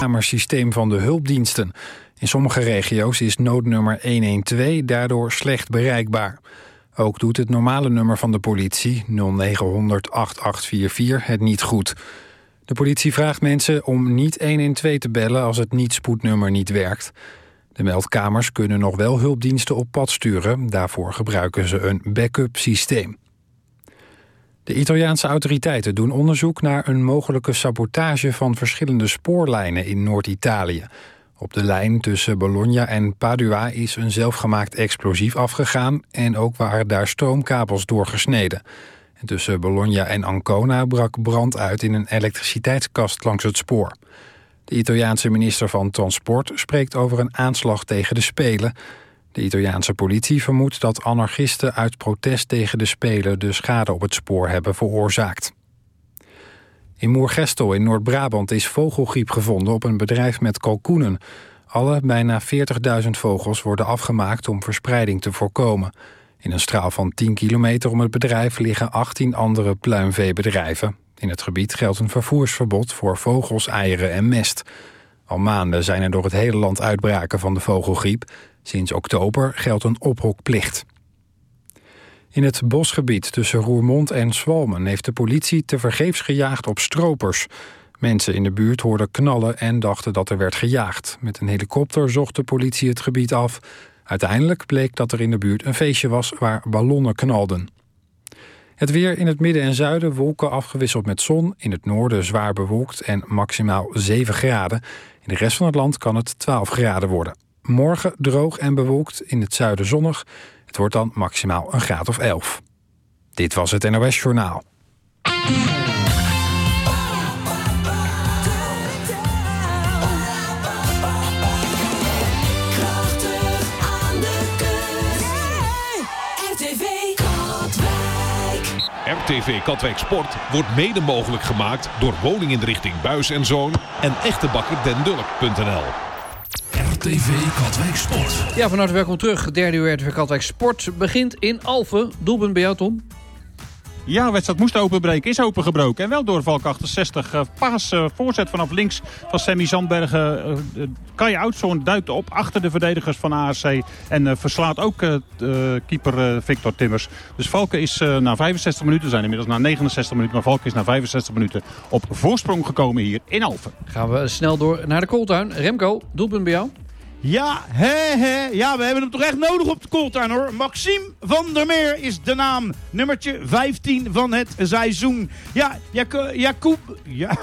kamersysteem van de hulpdiensten. In sommige regio's is noodnummer 112 daardoor slecht bereikbaar. Ook doet het normale nummer van de politie, 0900 8844, het niet goed. De politie vraagt mensen om niet 112 te bellen als het niet-spoednummer niet werkt. De meldkamers kunnen nog wel hulpdiensten op pad sturen. Daarvoor gebruiken ze een backup systeem. De Italiaanse autoriteiten doen onderzoek naar een mogelijke sabotage van verschillende spoorlijnen in Noord-Italië. Op de lijn tussen Bologna en Padua is een zelfgemaakt explosief afgegaan en ook waren daar stroomkabels doorgesneden. En tussen Bologna en Ancona brak brand uit in een elektriciteitskast langs het spoor. De Italiaanse minister van Transport spreekt over een aanslag tegen de Spelen. De Italiaanse politie vermoedt dat anarchisten uit protest tegen de Spelen de schade op het spoor hebben veroorzaakt. In Moergestel in Noord-Brabant is vogelgriep gevonden op een bedrijf met kalkoenen. Alle bijna 40.000 vogels worden afgemaakt om verspreiding te voorkomen. In een straal van 10 kilometer om het bedrijf liggen 18 andere pluimveebedrijven. In het gebied geldt een vervoersverbod voor vogels, eieren en mest. Al maanden zijn er door het hele land uitbraken van de vogelgriep. Sinds oktober geldt een ophokplicht. In het bosgebied tussen Roermond en Zwalmen heeft de politie tevergeefs gejaagd op stropers. Mensen in de buurt hoorden knallen en dachten dat er werd gejaagd. Met een helikopter zocht de politie het gebied af. Uiteindelijk bleek dat er in de buurt een feestje was waar ballonnen knalden. Het weer in het midden en zuiden, wolken afgewisseld met zon. In het noorden zwaar bewolkt en maximaal 7 graden. In de rest van het land kan het 12 graden worden. Morgen droog en bewolkt, in het zuiden zonnig. Het wordt dan maximaal een graad of 11. Dit was het NOS Journaal. RTV Katwijk Sport wordt mede mogelijk gemaakt door woninginrichting Buis en Zoon en echtebakker-den-Dulk.nl. RTV Katwijk Sport. Ja, van harte welkom terug. Derde uur RTV Katwijk Sport begint in Alphen. Doelpunt bij jou, Tom? Ja, de wedstrijd moest openbreken, is opengebroken. En wel door Valk 68. Paas, voorzet vanaf links van Sammy Zandbergen. Kai Oudshoorn duikt op achter de verdedigers van ARC. En verslaat ook keeper Victor Timmers. Dus Valk is na 65 minuten, zijn inmiddels na 69 minuten. Maar Valk is na 65 minuten op voorsprong gekomen hier in Alphen. Gaan we snel door naar de Kooltuin. Remco, doelpunt bij jou? Ja, ja, we hebben hem toch echt nodig op de Kooltuin, hoor. Maxime van der Meer is de naam. Nummertje 15 van het seizoen. Ja, Jacob... Ja,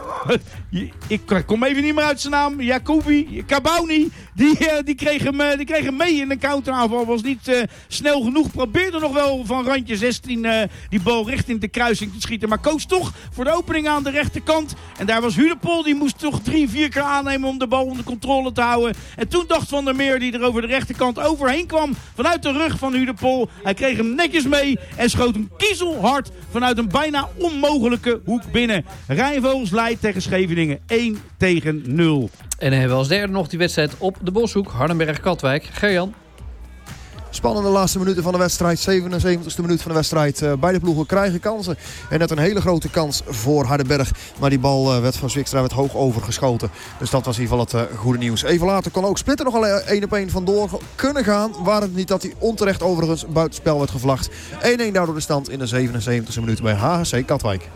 ik kom even niet meer uit zijn naam. Jacobi Kabouni. Die kreeg hem mee in een counteraanval. Was niet snel genoeg. Probeerde nog wel van randje 16 die bal richting de kruising te schieten. Maar koos toch voor de opening aan de rechterkant. En daar was Hudepol. Die moest toch 3-4 keer aannemen om de bal onder controle te houden. En toen dacht Van der Meer, die er over de rechterkant overheen kwam, vanuit de rug van Hudepol. Hij kreeg hem netjes mee en schoot hem kiezelhard vanuit een bijna onmogelijke hoek binnen. Rijnvogels leidt tegen Scheveningen 1-0. En dan hebben we als derde nog die wedstrijd op de Boshoek. Hardenberg-Katwijk. Gerjan. Spannende laatste minuten van de wedstrijd. 77e minuut van de wedstrijd. Beide ploegen krijgen kansen. En net een hele grote kans voor Hardenberg. Maar die bal werd van Zwickstra hoog overgeschoten. Dus dat was in ieder geval het goede nieuws. Even later kon ook Splitter nog al 1-op-1 vandoor kunnen gaan. Waar het niet dat hij onterecht overigens buitenspel werd gevlacht. 1-1 daardoor de stand in de 77e minuut bij HHC Katwijk.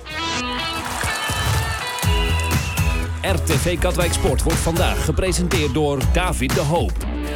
RTV Katwijk Sport wordt vandaag gepresenteerd door David de Hoop.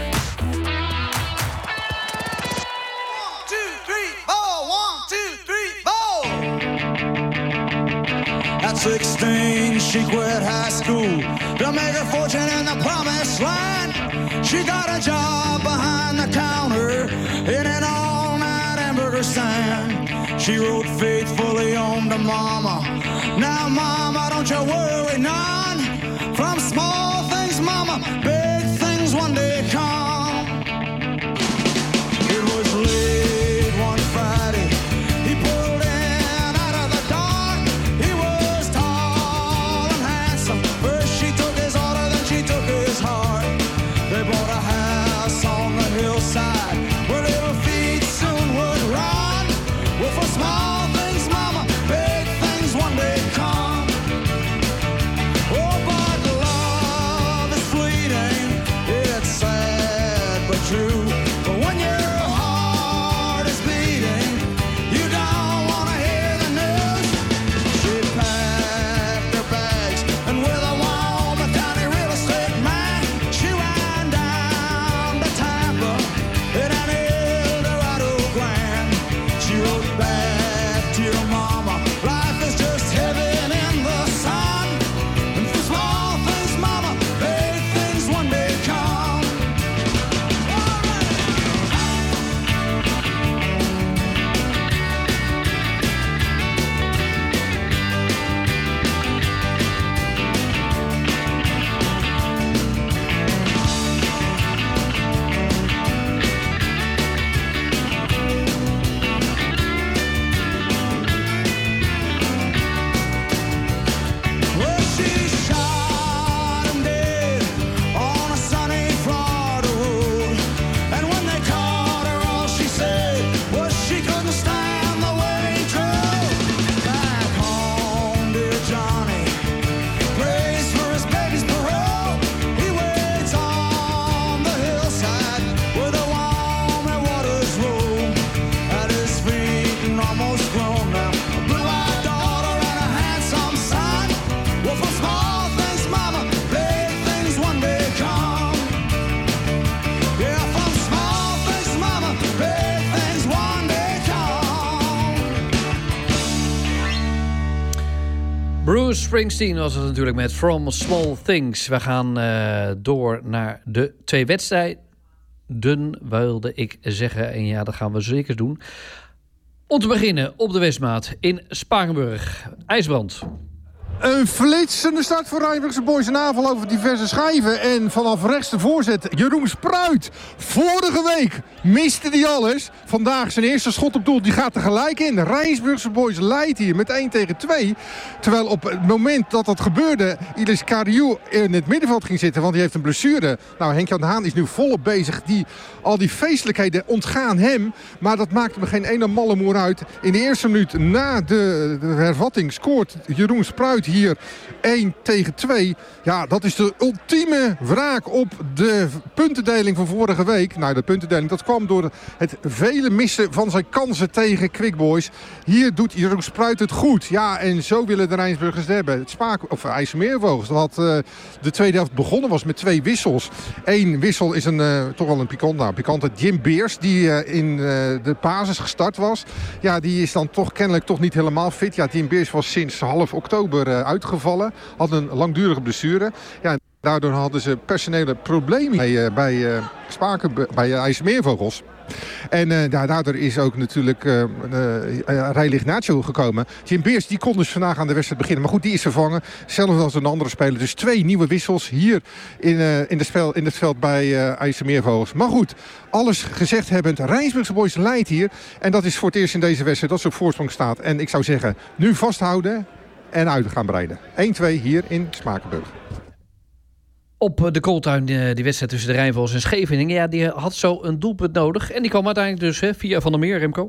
At 16, she quit high school to make her fortune in the promised land. She got a job behind the counter in an all-night hamburger stand. She wrote faithfully home to Mama. Now, Mama, don't you worry none. From small things, Mama, big things one day come. It was late one Friday. He pulled in out of the dark. He was tall and handsome. First she took his order, then she took his heart. They bought a house on the hillside where little feet soon would run. Well, for small things, Mama, big things one day come. Oh, Bruce Springsteen was het natuurlijk met From Small Things. We gaan door naar de 2 wedstrijden, wilde ik zeggen. En ja, dat gaan we zeker doen. Om te beginnen op de Westmaat in Spakenburg. IJsbrand. Een flitsende start voor Rijnmondse Boys. Een aanval over diverse schijven. En vanaf rechts de voorzet Jeroen Spruit. Vorige week miste hij alles. Vandaag zijn eerste schot op doel. Die gaat er gelijk in. Rijnsburgse Boys leidt hier met 1-2. Terwijl op het moment dat dat gebeurde, Ilis Kariou in het middenveld ging zitten. Want die heeft een blessure. Nou, Henk-Jan de Haan is nu volop bezig. Al die feestelijkheden ontgaan hem. Maar dat maakt hem geen ene malle moer uit. In de eerste minuut na de hervatting scoort Jeroen Spruit hier 1-2. Ja, dat is de ultieme wraak op de puntendeling van vorige week. Nou, de puntendeling, dat kwam door het vele missen van zijn kansen tegen Quick Boys. Hier doet Jeroen Spruit het goed. Ja, en zo willen de Rijnsburgers het hebben. Het IJsselmeervogels, dat de tweede helft begonnen was met 2 wissels. 1 wissel is toch wel een pikante Jim Beers, die in de basis gestart was. Ja, die is dan kennelijk toch niet helemaal fit. Ja, Jim Beers was sinds half oktober uitgevallen. Had een langdurige blessure. Ja, daardoor hadden ze personele problemen bij IJsselmeervogels. En daardoor is ook natuurlijk Reilig Nacho gekomen. Jim Beers die kon dus vandaag aan de wedstrijd beginnen. Maar goed, die is vervangen. Zelfs als een andere speler. Dus 2 nieuwe wissels hier in het veld bij IJsselmeervogels. Maar goed, alles gezegd hebbend. Rijnsburgse Boys leidt hier. En dat is voor het eerst in deze wedstrijd dat ze op voorsprong staat. En ik zou zeggen, nu vasthouden en uit gaan breiden. 1-2 hier in Spakenburg. Op de Kooltuin, die wedstrijd tussen de Rijnvogels en Scheveningen. Ja, die had zo een doelpunt nodig. En die kwam uiteindelijk dus via Van der Meer, Remco.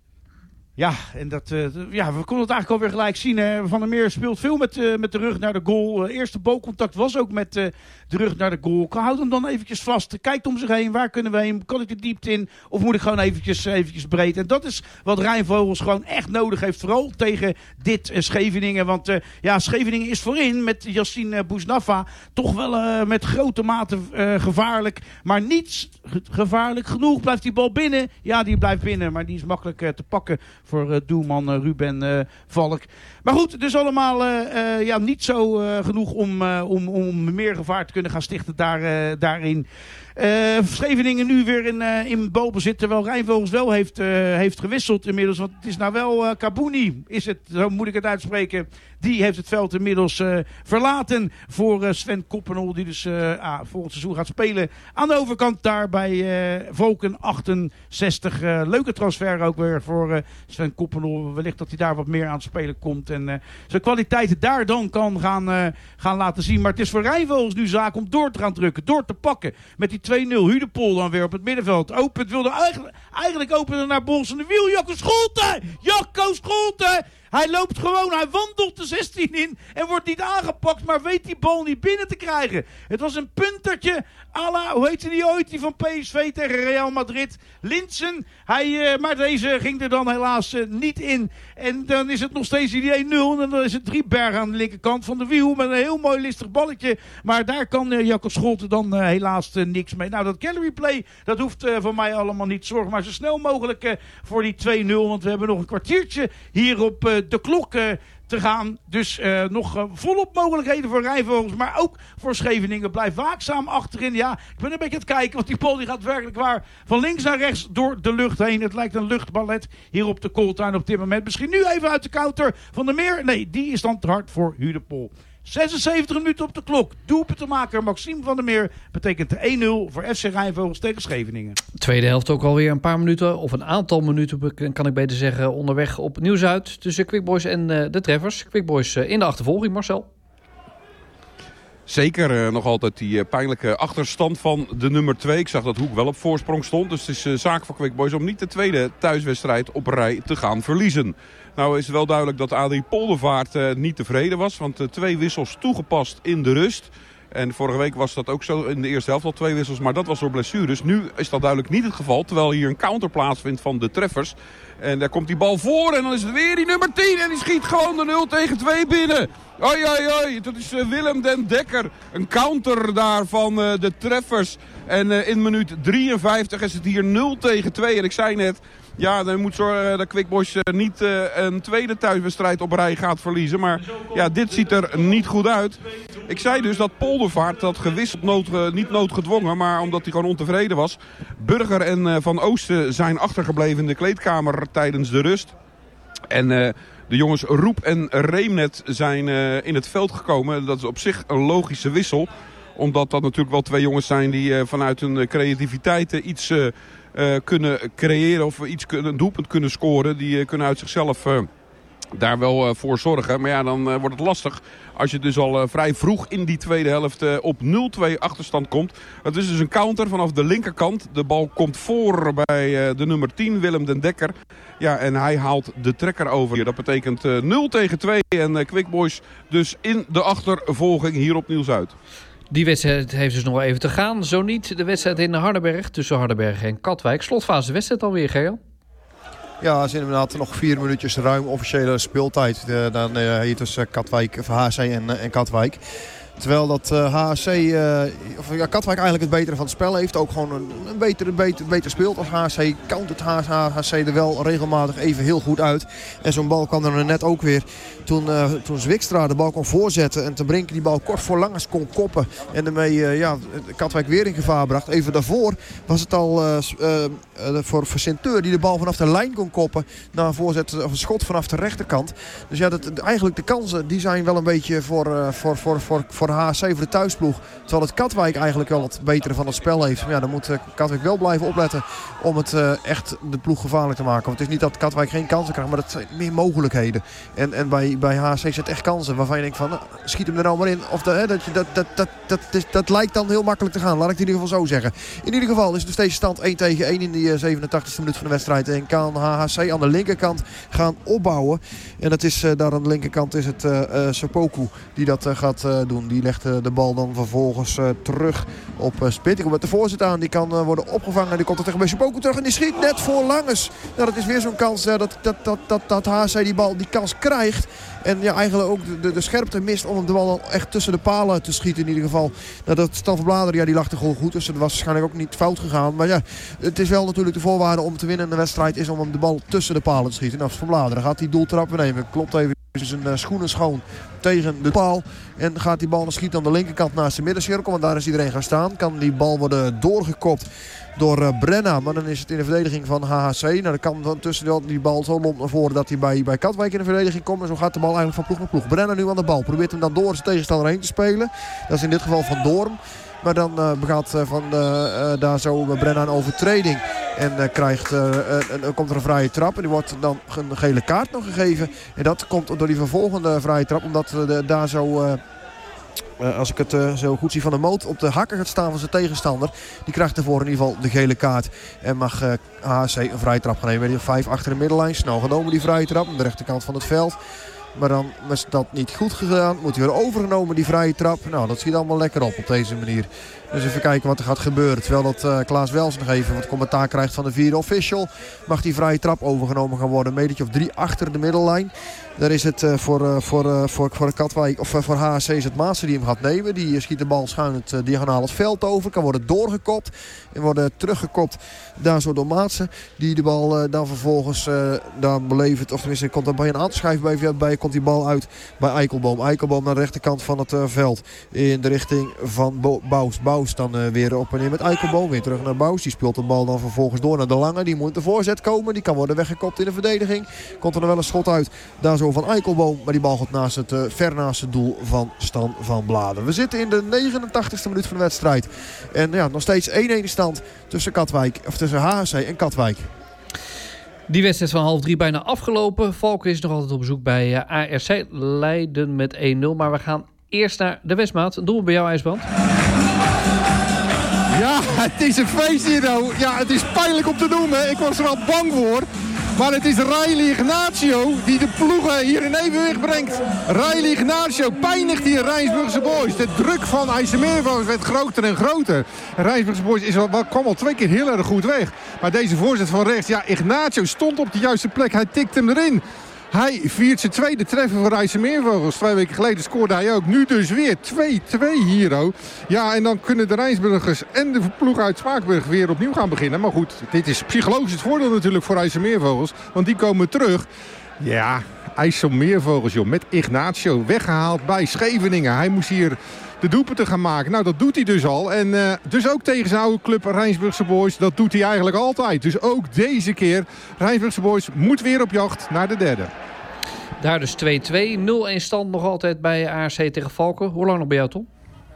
Ja, en we konden het eigenlijk alweer gelijk zien. Hè. Van der Meer speelt veel met de rug naar de goal. Eerste balcontact was ook met de rug naar de goal. Houd hem dan eventjes vast. Kijkt om zich heen. Waar kunnen we heen? Kan ik de diepte in? Of moet ik gewoon eventjes breed? En dat is wat Rijnvogels gewoon echt nodig heeft. Vooral tegen dit Scheveningen. Want Scheveningen is voorin met Yassine Bouznafa toch wel met grote mate gevaarlijk. Maar niet gevaarlijk genoeg. Blijft die bal binnen? Ja, die blijft binnen. Maar die is makkelijk te pakken voor doelman Ruben Valk. Maar goed, dus allemaal niet zo genoeg om meer gevaar te kunnen gaan stichten daarin. Scheveningen nu weer in balbezit, terwijl Rijnvogels wel heeft gewisseld inmiddels. Want het is nou wel Kabouni, zo moet ik het uitspreken. Die heeft het veld inmiddels verlaten voor Sven Koppenol. Die dus volgend seizoen gaat spelen aan de overkant daar bij Volken 68. Leuke transfer ook weer voor Sven Koppenol. Wellicht dat hij daar wat meer aan het spelen komt. En zijn kwaliteiten daar dan kan gaan laten zien. Maar het is voor Rijnvogels nu zaak om door te gaan drukken. Door te pakken. Met die 2-0. Hudepol dan weer op het middenveld. Opent wilde eigenlijk openen naar Bols en de Wiel. Jacco Scholte! Hij loopt gewoon, hij wandelt de 16 in en wordt niet aangepakt, maar weet die bal niet binnen te krijgen. Het was een puntertje à la, hoe heette die ooit, die van PSV tegen Real Madrid, Linssen. Maar deze ging er dan helaas niet in. En dan is het nog steeds die 1-0 en dan is het Driebergen aan de linkerkant van de Wiel met een heel mooi listig balletje. Maar daar kan Jacco Scholte dan helaas niks mee. Nou, dat gallery play, dat hoeft voor mij allemaal niet. Zorg maar zo snel mogelijk voor die 2-0, want we hebben nog een kwartiertje hier op de klok te gaan. Dus nog volop mogelijkheden voor Rijnvogels, maar ook voor Scheveningen. Blijf waakzaam achterin. Ja, ik ben een beetje aan het kijken, want die bal die gaat werkelijk waar van links naar rechts door de lucht heen. Het lijkt een luchtballet hier op de Kooltuin op dit moment. Misschien nu even uit de counter van der Meer. Nee, die is dan te hard voor Hudepol. 76 minuten op de klok. Doelpuntenmaker Maxime van der Meer betekent 1-0 voor FC Rijnvogels tegen Scheveningen. Tweede helft ook alweer een paar minuten, of een aantal minuten kan ik beter zeggen, onderweg op Nieuw-Zuid tussen Quick Boys en de Treffers. Quick Boys in de achtervolging, Marcel. Zeker nog altijd die pijnlijke achterstand van de nummer 2. Ik zag dat Hoek wel op voorsprong stond. Dus het is zaak voor Quick Boys om niet de tweede thuiswedstrijd op rij te gaan verliezen. Nou is het wel duidelijk dat Adrie Poldervaart niet tevreden was. Want 2 wissels toegepast in de rust. En vorige week was dat ook zo in de eerste helft al 2 wissels. Maar dat was door blessures. Nu is dat duidelijk niet het geval. Terwijl hier een counter plaatsvindt van de Treffers. En daar komt die bal voor. En dan is het weer die nummer 10. En die schiet gewoon de 0-2 binnen. Oi. Dat is Willem den Dekker. Een counter daar van de Treffers. En in minuut 53 is het hier 0-2. En ik zei net, Ja, dan moet zorgen dat Quick Boys niet een tweede thuiswedstrijd op rij gaat verliezen. Maar ja, dit ziet er niet goed uit. Ik zei dus dat Poldervaart dat gewisseld niet noodgedwongen, maar omdat hij gewoon ontevreden was. Burger en Van Oosten zijn achtergebleven in de kleedkamer tijdens de rust. En de jongens Roep en Reemnet zijn in het veld gekomen. Dat is op zich een logische wissel. Omdat dat natuurlijk wel twee jongens zijn die vanuit hun creativiteit iets kunnen creëren of een doelpunt kunnen scoren. Die kunnen uit zichzelf daar wel voor zorgen. Maar ja, dan wordt het lastig als je dus al vrij vroeg in die tweede helft op 0-2 achterstand komt. Het is dus een counter vanaf de linkerkant. De bal komt voor bij de nummer 10, Willem den Dekker. Ja, en hij haalt de trekker over. Dat betekent 0-2 en Quick Boys dus in de achtervolging hier op Nieuw-Zuid. Die wedstrijd heeft dus nog wel even te gaan. Zo niet de wedstrijd in Hardenberg tussen Hardenberg en Katwijk. Slotfase wedstrijd alweer, Geel. Ja, er zijn inderdaad nog 4 minuutjes ruim officiële speeltijd. Dan hier tussen Katwijk, HC en Katwijk. Terwijl dat Katwijk eigenlijk het betere van het spel heeft. Ook gewoon een beter speelt als HC. Countert HC er wel regelmatig even heel goed uit. En zo'n bal kwam er net ook weer. Toen Zwikstra de bal kon voorzetten. En Ten Brink die bal kort voor Langers kon koppen. En daarmee Katwijk weer in gevaar bracht. Even daarvoor was het al voor Centeur die de bal vanaf de lijn kon koppen. Na een voorzet of een schot vanaf de rechterkant. Dus ja, eigenlijk de kansen die zijn wel een beetje voor de HC, voor de thuisploeg. Terwijl het Katwijk eigenlijk wel het betere van het spel heeft. Maar ja, dan moet Katwijk wel blijven opletten om het echt de ploeg gevaarlijk te maken. Want het is niet dat Katwijk geen kansen krijgt, maar dat zijn meer mogelijkheden. En bij HC zit echt kansen waarvan je denkt van, schiet hem er nou maar in. Of dat lijkt dan heel makkelijk te gaan. Laat ik het in ieder geval zo zeggen. In ieder geval is het nog steeds stand 1-1 in die 87e minuut van de wedstrijd. En kan HHC aan de linkerkant gaan opbouwen. En dat is daar aan de linkerkant is het Sopoku die dat gaat doen. Die legt de bal dan vervolgens terug op Spit. Die komt met de voorzet aan. Die kan worden opgevangen. Die komt er tegen bij Sopoku terug. En die schiet net voor Langers. Nou, dat is weer zo'n kans dat HC die kans krijgt. En ja, eigenlijk ook de scherpte mist om de bal dan echt tussen de palen te schieten in ieder geval. Nou, dat Stan van Bladeren, ja, die lag er gewoon goed. Dus dat was waarschijnlijk ook niet fout gegaan. Maar ja, het is wel natuurlijk de voorwaarde om te winnen in de wedstrijd is om hem de bal tussen de palen te schieten. Nou, Van Bladeren gaat die doeltrap nemen. Klopt even zijn schoenen schoon tegen de paal. En gaat die bal dan schieten aan de linkerkant naast de middencirkel. Want daar is iedereen gaan staan. Kan die bal worden doorgekopt door Brenna. Maar dan is het in de verdediging van HHC. Nou, dan kan dan tussen die bal zo lomp naar voren dat hij bij Katwijk in de verdediging komt. En zo gaat de bal eigenlijk van ploeg naar ploeg. Brenna nu aan de bal. Probeert hem dan door zijn tegenstander heen te spelen. Dat is in dit geval Van Doorn. Maar dan begaat daar zo Brenna een overtreding. En komt er een vrije trap. En die wordt dan een gele kaart nog gegeven. En dat komt door die vervolgende vrije trap. Omdat daar zo... als ik het zo goed zie, Van der Moot op de hakken gaat staan van zijn tegenstander. Die krijgt ervoor in ieder geval de gele kaart. En mag HC een vrije trap gaan nemen. Die 5 achter de middenlijn. Snel genomen die vrije trap. Aan de rechterkant van het veld. Maar dan is dat niet goed gegaan. Moet hij weer overgenomen, die vrije trap. Nou, dat schiet allemaal lekker op deze manier. Dus even kijken wat er gaat gebeuren. Terwijl dat Klaas Wels nog even wat commentaar krijgt van de vierde official. Mag die vrije trap overgenomen gaan worden. Een metertje of 3 achter de middellijn. Daar is het voor Katwijk, of voor HHC is het Maassen die hem gaat nemen. Die schiet de bal schuin het diagonaal het veld over. Kan worden doorgekopt. En worden teruggekopt daar zo door Maassen. Die de bal dan vervolgens dan belevert. Of tenminste komt er bij een aanschrijf bij komt die bal uit bij Eikelboom. Eikelboom naar de rechterkant van het veld. In de richting van Bous. Bous dan weer op en neer met Eikelboom. Weer terug naar Bous. Die speelt de bal dan vervolgens door naar de Lange. Die moet de voorzet komen. Die kan worden weggekopt in de verdediging. Komt er nog wel een schot uit. Daar zo van Eikelboom. Maar die bal gaat ver naast het doel van Stan van Bladeren. We zitten in de 89e minuut van de wedstrijd. En ja, nog steeds 1-1 stand tussen HHC en Katwijk. Die wedstrijd van 2:30 bijna afgelopen. Valken is nog altijd op bezoek bij ARC. Leiden met 1-0. Maar we gaan eerst naar de Westmaat. Doen we bij jou, IJsbrand? Ja, het is een feest hier. Ja, het is pijnlijk om te noemen. Ik was er al bang voor. Maar het is Riley Ignacio die de ploegen hier in evenwicht brengt. Riley Ignacio pijnigt hier Rijnsburgse Boys. De druk van IJsselmeervogels werd groter en groter. Rijnsburgse Boys kwam al 2 keer heel erg goed weg. Maar deze voorzet van rechts, ja, Ignacio stond op de juiste plek. Hij tikt hem erin. Hij viert zijn tweede treffer voor IJsselmeervogels. 2 weken geleden scoorde hij ook. Nu dus weer 2-2 hier. Ja, en dan kunnen de Rijnsburgers en de ploeg uit Spakenburg weer opnieuw gaan beginnen. Maar goed, dit is psychologisch het voordeel natuurlijk voor IJsselmeervogels. Want die komen terug. Ja, IJsselmeervogels joh, met Ignacio weggehaald bij Scheveningen. Hij moest hier de doelpunten gaan maken. Nou, dat doet hij dus al. En dus ook tegen zijn oude club Rijnsburgse Boys. Dat doet hij eigenlijk altijd. Dus ook deze keer. Rijnsburgse Boys moet weer op jacht naar de derde. Daar dus 2-2. 0-1 stand nog altijd bij ARC tegen Valken. Hoe lang nog bij jou, Tom?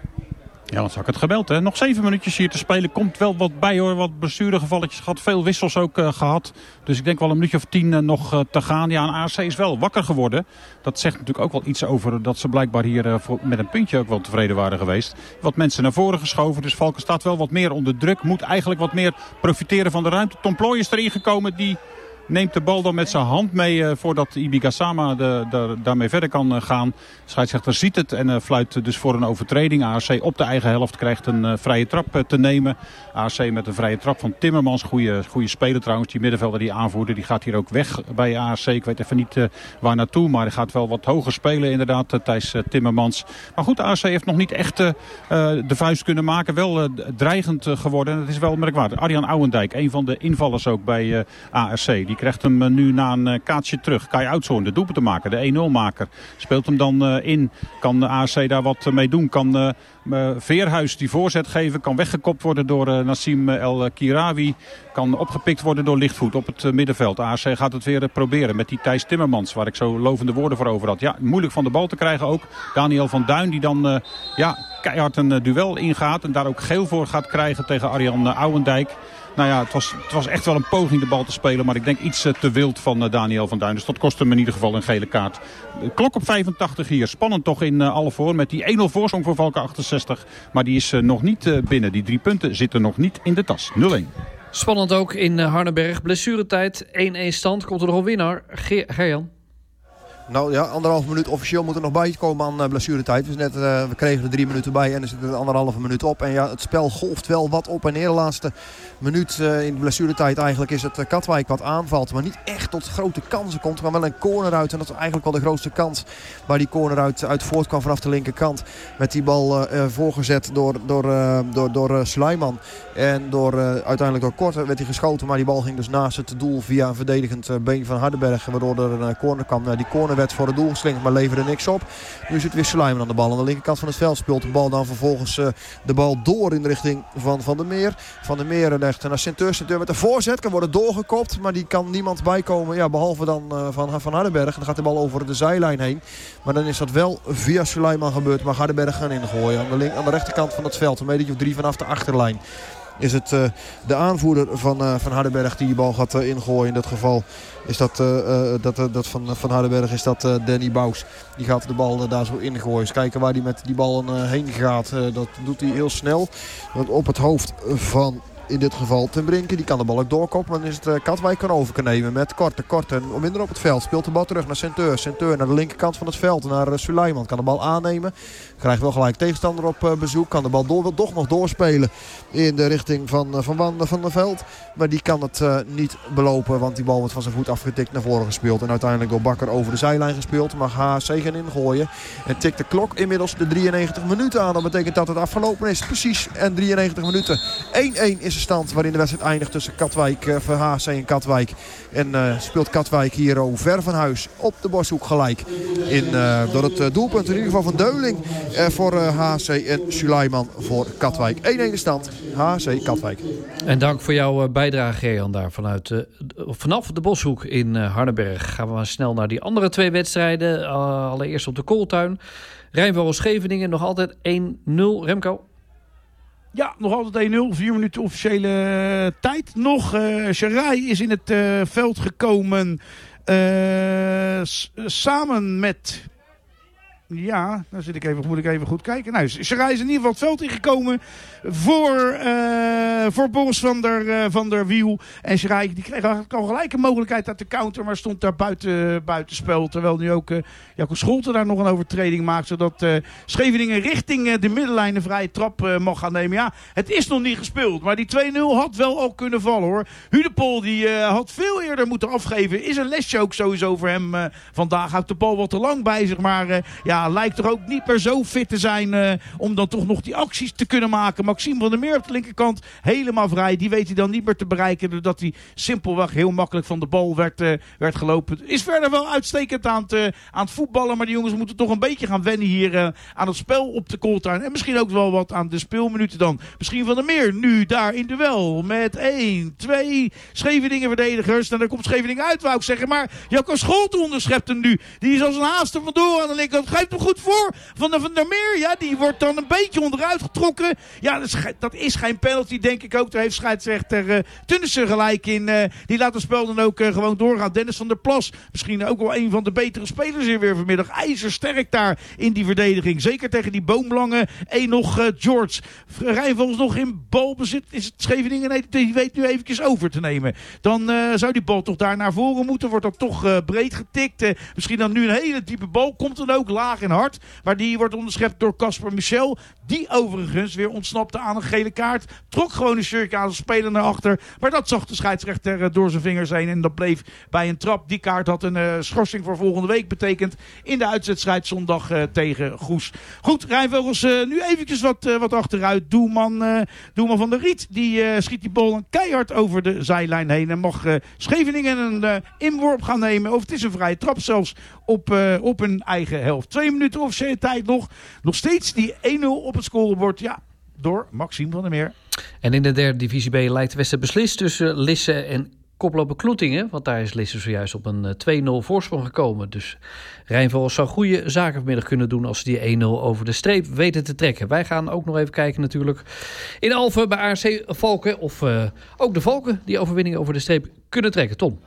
Ja, dan zag ik het gebeld. Hè. Nog 7 minuutjes hier te spelen. Komt wel wat bij hoor. Wat blessuregevalletjes gehad. Veel wissels ook gehad. Dus ik denk wel een minuutje of 10 nog te gaan. Ja, en ARC is wel wakker geworden. Dat zegt natuurlijk ook wel iets over dat ze blijkbaar hier met een puntje ook wel tevreden waren geweest. Wat mensen naar voren geschoven. Dus Valken staat wel wat meer onder druk. Moet eigenlijk wat meer profiteren van de ruimte. Tom Plooy is erin gekomen. Die neemt de bal dan met zijn hand mee voordat Ibi Gassama daarmee verder kan gaan. De scheidsrechter ziet het en fluit dus voor een overtreding. ARC op de eigen helft krijgt een vrije trap te nemen. ARC met een vrije trap van Timmermans. Goede speler trouwens. Die middenvelder die aanvoerder die gaat hier ook weg bij ARC. Ik weet even niet waar naartoe. Maar hij gaat wel wat hoger spelen inderdaad. Thijs Timmermans. Maar goed, ARC heeft nog niet echt de vuist kunnen maken. Wel dreigend geworden. En dat is wel merkwaardig. Arjan Ouwendijk, een van de invallers ook bij ARC. Die krijgt hem nu na een kaatsje terug. Kai Oudshoorn, de doelpunt te maken. De 1-0-maker. Speelt hem dan in. Kan de ARC daar wat mee doen? Kan Veerhuis die voorzet geven? Kan weggekopt worden door Nassim El Kirawi. Kan opgepikt worden door Lichtvoet op het middenveld. ARC gaat het weer proberen met die Thijs Timmermans. Waar ik zo lovende woorden voor over had. Ja, moeilijk van de bal te krijgen ook. Daniel van Duin die dan keihard een duel ingaat. En daar ook geel voor gaat krijgen tegen Arjan Ouwendijk. Nou ja, het was echt wel een poging de bal te spelen. Maar ik denk iets te wild van Daniel van Duin. Dus dat kost hem in ieder geval een gele kaart. Klok op 85 hier. Spannend toch in alle voor. Met die 1-0 voorsprong voor Valken 68. Maar die is nog niet binnen. Die 3 punten zitten nog niet in de tas. 0-1. Spannend ook in Hardenberg. Blessuretijd. 1-1 stand. Komt er nog een winnaar. Gerjan. Nou ja, 1,5 minuut officieel moet er nog bij komen aan blessuretijd. Dus net, we kregen er 3 minuten bij en er zit er 1,5 minuut op. En ja, het spel golft wel wat op en neer. De laatste minuut in de blessuretijd eigenlijk is het Katwijk wat aanvalt. Maar niet echt tot grote kansen komt. Er kwam wel een corner uit en dat is eigenlijk wel de grootste kans. Waar die corner uit voortkwam vanaf de linkerkant. Met die bal voorgezet door Suleiman. En uiteindelijk door Korte werd hij geschoten. Maar die bal ging dus naast het doel via een verdedigend been van Hardenberg. Waardoor er een corner kwam. Die corner werd voor het doel geslingerd, maar leverde niks op. Nu zit weer Suleiman aan de bal. Aan de linkerkant van het veld speelt de bal dan vervolgens de bal door in de richting van Van der Meer. Van der Meer legt naar Centeur. Centeur met een voorzet. Kan worden doorgekopt, maar die kan niemand bijkomen. Ja, behalve dan van Hardenberg. Dan gaat de bal over de zijlijn heen. Maar dan is dat wel via Suleiman gebeurd. Maar Hardenberg gaan ingooien. Aan de rechterkant van het veld. Een metertje of 3 vanaf de achterlijn. Is het de aanvoerder van Hardenberg die bal gaat ingooien. In dat geval is dat van Hardenberg is dat Danny Bous. Die gaat de bal daar zo ingooien. Dus kijken waar hij met die bal heen gaat. Dat doet hij heel snel. Want op het hoofd van in dit geval Ten Brinke. Die kan de bal ook doorkoppen. Dan is het Katwijk kan over kunnen nemen met Korte. En minder op het veld. Speelt de bal terug naar Centeur. Centeur naar de linkerkant van het veld. Naar Suleiman. Kan de bal aannemen. Krijgt wel gelijk tegenstander op bezoek. Kan de bal wil toch nog doorspelen in de richting van der Veld. Maar die kan het niet belopen. Want die bal wordt van zijn voet afgetikt naar voren gespeeld. En uiteindelijk door Bakker over de zijlijn gespeeld. Mag HC gaan ingooien. En tikt de klok inmiddels de 93 minuten aan. Dat betekent dat het afgelopen is. Precies. En 93 minuten. 1-1 is de stand waarin de wedstrijd eindigt tussen HC en Katwijk. En speelt Katwijk hier ver van huis op de borsthoek gelijk. Door het doelpunt in ieder geval van Deuling voor HC en Suleiman voor Katwijk. 1-1 de stand. HC Katwijk. En dank voor jouw bijdrage, Gerjan, daar vanaf de Boshoek in Hardenberg. Gaan we maar snel naar die andere 2 wedstrijden. Allereerst op de Kooltuin. Rijnwaarden-Scheveningen nog altijd 1-0. Remco? Ja, nog altijd 1-0. 4 minuten officiële tijd. Nog Sharai is in het veld gekomen. Samen met Ja, dan moet ik even goed kijken. Nou, Sarai is in ieder geval het veld ingekomen voor Boris van der Wiel. En Sarai die kreeg al gelijk een mogelijkheid uit de counter, maar stond daar buitenspel. Terwijl nu ook Jacco Scholten daar nog een overtreding maakt, zodat Scheveningen richting de middenlijn een vrije trap mag gaan nemen. Ja, het is nog niet gespeeld, maar die 2-0 had wel al kunnen vallen, hoor. Hudepol die had veel eerder moeten afgeven. Is een lesje ook sowieso voor hem vandaag. Houdt de bal wat te lang bij zich, maar lijkt toch ook niet meer zo fit te zijn om dan toch nog die acties te kunnen maken. Maxime van der Meer op de linkerkant helemaal vrij. Die weet hij dan niet meer te bereiken, doordat hij simpelweg heel makkelijk van de bal werd gelopen. Is verder wel uitstekend aan het voetballen, maar die jongens moeten toch een beetje gaan wennen hier aan het spel op de Kooltuin. En misschien ook wel wat aan de speelminuten dan. Misschien van der Meer nu daar in duel met 1, 2 Scheveningen verdedigers. En daar komt Scheveningen uit, wou ik zeggen. Maar Jacco Scholten onderschept hem nu. Die is als een haast er vandoor aan de linkerkant. Grijpt hem goed voor van der Meer. Ja, die wordt dan een beetje onderuit getrokken. Ja, dat is geen penalty, denk ik ook. Daar heeft scheidsrechter Tunnissen gelijk in. Die laat het spel dan ook gewoon doorgaan. Dennis van der Plas, misschien ook wel een van de betere spelers hier weer vanmiddag. IJzersterk daar in die verdediging. Zeker tegen die boomlange. Eén nog George. Rijnvogels nog in balbezit. Is het Scheveningen? Nee, die weet nu eventjes over te nemen. Dan zou die bal toch daar naar voren moeten. Wordt dat toch breed getikt. Misschien dan nu een hele diepe bal. Komt dan ook laag en hard. Maar die wordt onderschept door Casper Michel. Die overigens weer ontsnapte aan een gele kaart. Trok gewoon een shirtje aan zijn speler naar achter. Maar dat zag de scheidsrechter door zijn vingers heen. En dat bleef bij een trap. Die kaart had een schorsing voor volgende week betekend. In de uitwedstrijd zondag tegen Goes. Goed, Rijnvogels nu eventjes wat achteruit. Doelman van der Riet. Die schiet die bal keihard over de zijlijn heen. En mag Scheveningen een inworp gaan nemen. Of het is een vrije trap zelfs op een eigen helft. 2 minuten officiële tijd nog. Nog steeds die 1-0 op het scorebord. Ja, door Maxime van der Meer. En in de derde divisie B lijkt de wedstrijd beslist tussen Lisse en koploper Kloetingen. Want daar is Lisse zojuist op een 2-0 voorsprong gekomen. Dus Rijnvogels zou goede zaken vanmiddag kunnen doen als ze die 1-0 over de streep weten te trekken. Wij gaan ook nog even kijken natuurlijk in Alphen bij ARC Valken. Of ook de Valken die overwinningen over de streep kunnen trekken. Tom.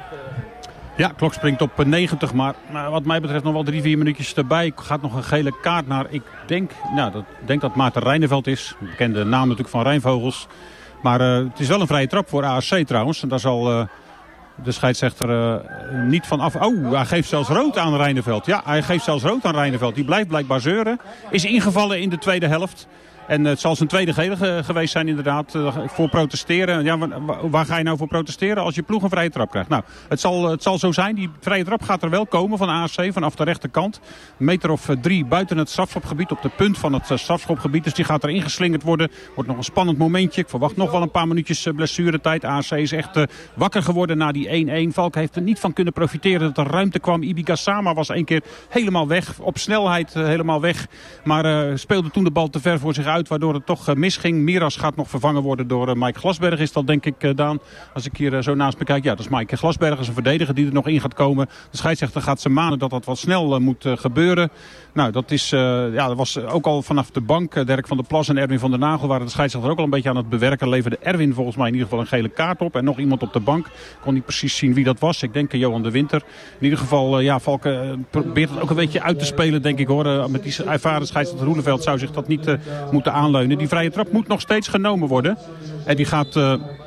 Ja, klok springt op 90, maar wat mij betreft nog wel 3-4 minuutjes erbij. Gaat nog een gele kaart naar, ik denk dat Maarten Rijneveld is. Een bekende naam natuurlijk van Rijnvogels. Maar het is wel een vrije trap voor ARC trouwens. En daar zal de scheidsrechter niet van af. Oh, hij geeft zelfs rood aan Rijneveld. Ja, hij geeft zelfs rood aan Rijneveld. Die blijft blijkbaar zeuren. Is ingevallen in de tweede helft. En het zal zijn tweede gele geweest zijn inderdaad voor protesteren. Ja, waar ga je nou voor protesteren als je ploeg een vrije trap krijgt? Nou, het zal zo zijn. Die vrije trap gaat er wel komen van ASC vanaf de rechterkant. Een meter of 3 buiten het strafschopgebied, op de punt van het strafschopgebied. Dus die gaat erin geslingerd worden. Wordt nog een spannend momentje. Ik verwacht nog wel een paar minuutjes blessuretijd. ASC is echt wakker geworden na die 1-1. Valk heeft er niet van kunnen profiteren dat er ruimte kwam. Ibi Sama was 1 keer helemaal weg. Op snelheid helemaal weg. Maar speelde toen de bal te ver voor zich uit, waardoor het toch misging. Miras gaat nog vervangen worden door Mike Glasberg, is dat denk ik, Daan. Als ik hier zo naast me kijk, ja, dat is Mike Glasberg, is een verdediger die er nog in gaat komen. De scheidsrechter gaat ze manen dat dat wat snel moet gebeuren. Nou, dat was ook al vanaf de bank. Dirk van der Plas en Erwin van der Nagel waren de scheidsrechter ook al een beetje aan het bewerken. Leverde Erwin volgens mij in ieder geval een gele kaart op. En nog iemand op de bank. Ik kon niet precies zien wie dat was. Ik denk Johan de Winter. In ieder geval, Valken probeert het ook een beetje uit te spelen, denk ik hoor. Met die ervaren scheidsrechter Roeleveld zou zich dat niet moeten aanleunen. Die vrije trap moet nog steeds genomen worden. En die gaat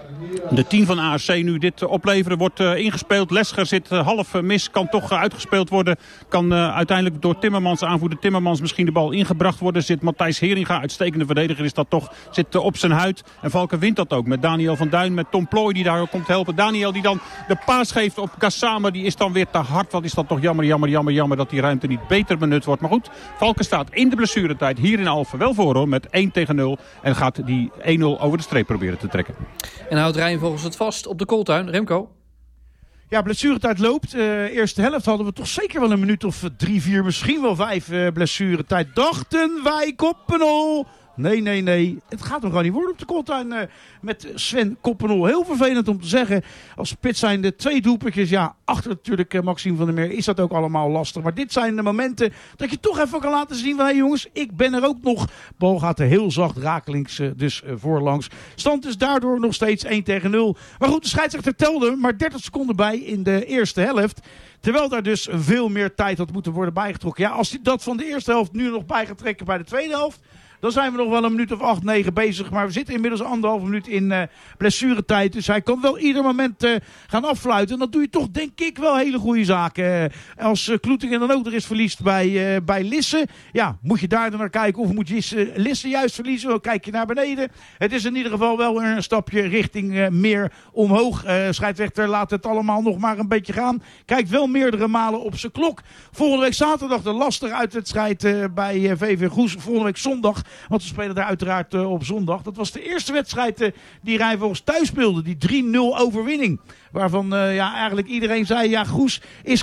de 10 van ARC nu dit opleveren. Wordt ingespeeld. Lesger zit half mis. Kan toch uitgespeeld worden. Kan uiteindelijk door Timmermans, aanvoerder Timmermans, misschien de bal ingebracht worden. Zit Matthijs Heringa, uitstekende verdediger is dat toch. Zit op zijn huid. En Valken wint dat ook. Met Daniel van Duin, met Tom Plooy die daar ook komt helpen. Daniel die dan de paas geeft op Gassama. Die is dan weer te hard. Wat is dat toch jammer dat die ruimte niet beter benut wordt. Maar goed, Valken staat in de blessuretijd hier in Alphen wel voor hoor. Met 1-0. En gaat die 1-0 over de streep proberen te trekken. En houdt Rijnvogels het vast op de Kooltuin. Remco? Ja, blessuretijd loopt. Eerste helft hadden we toch zeker wel een minuut of 3, 4, misschien wel 5 blessuretijd. Dachten wij, Koppenol. Nee. Het gaat hem gewoon niet worden op de Kooltuin met Sven Koppenol. Heel vervelend om te zeggen. Als spits zijn de 2 doelpuntjes. Ja, achter natuurlijk Maxime van der Meer is dat ook allemaal lastig. Maar dit zijn de momenten dat je toch even kan laten zien van... hé jongens, ik ben er ook nog. Bal gaat er heel zacht rakelings dus voorlangs. Stand is daardoor nog steeds 1-0. Maar goed, de scheidsrechter telde maar 30 seconden bij in de eerste helft. Terwijl daar dus veel meer tijd had moeten worden bijgetrokken. Ja, als hij dat van de eerste helft nu nog bij gaat trekken bij de tweede helft... dan zijn we nog wel een minuut of 8, 9 bezig. Maar we zitten inmiddels 1,5 minuut in blessuretijd. Dus hij kan wel ieder moment gaan affluiten. En dan doe je toch, denk ik, wel hele goede zaken. Als Kloetingen dan ook nog eens verliest bij Lisse. Ja, moet je daar dan naar kijken? Of moet je Lisse juist verliezen? Dan kijk je naar beneden. Het is in ieder geval wel een stapje richting meer omhoog. Scheidsrechter laat het allemaal nog maar een beetje gaan. Kijkt wel meerdere malen op zijn klok. Volgende week zaterdag de lastige uitwedstrijd bij VV Goes. Volgende week zondag. Want we spelen daar uiteraard op zondag. Dat was de eerste wedstrijd die Rijnvogels thuis speelde. Die 3-0 overwinning. Waarvan eigenlijk iedereen zei... ja, Goes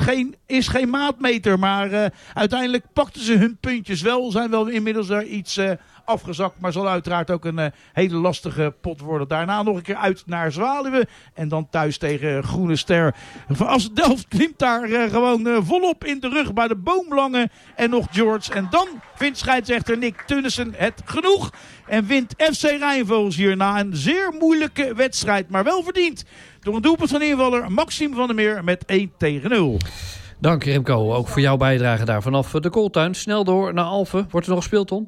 is geen maatmeter. Maar uiteindelijk pakten ze hun puntjes wel. Zijn wel inmiddels er iets afgezakt. Maar zal uiteraard ook een hele lastige pot worden. Daarna nog een keer uit naar Zwaluwe. En dan thuis tegen Groene Ster. Als Delft klimt daar gewoon volop in de rug bij de boomlangen. En nog George. En dan vindt scheidsrechter Nick Tunnissen het genoeg. En wint FC Rijnvogels hier na een zeer moeilijke wedstrijd. Maar wel verdiend door een doelpunt van invaller Maxime van der Meer met 1-0. Dank Remco, ook voor jouw bijdrage daar vanaf de Kooltuin. Snel door naar Alphen. Wordt er nog gespeeld, Ton?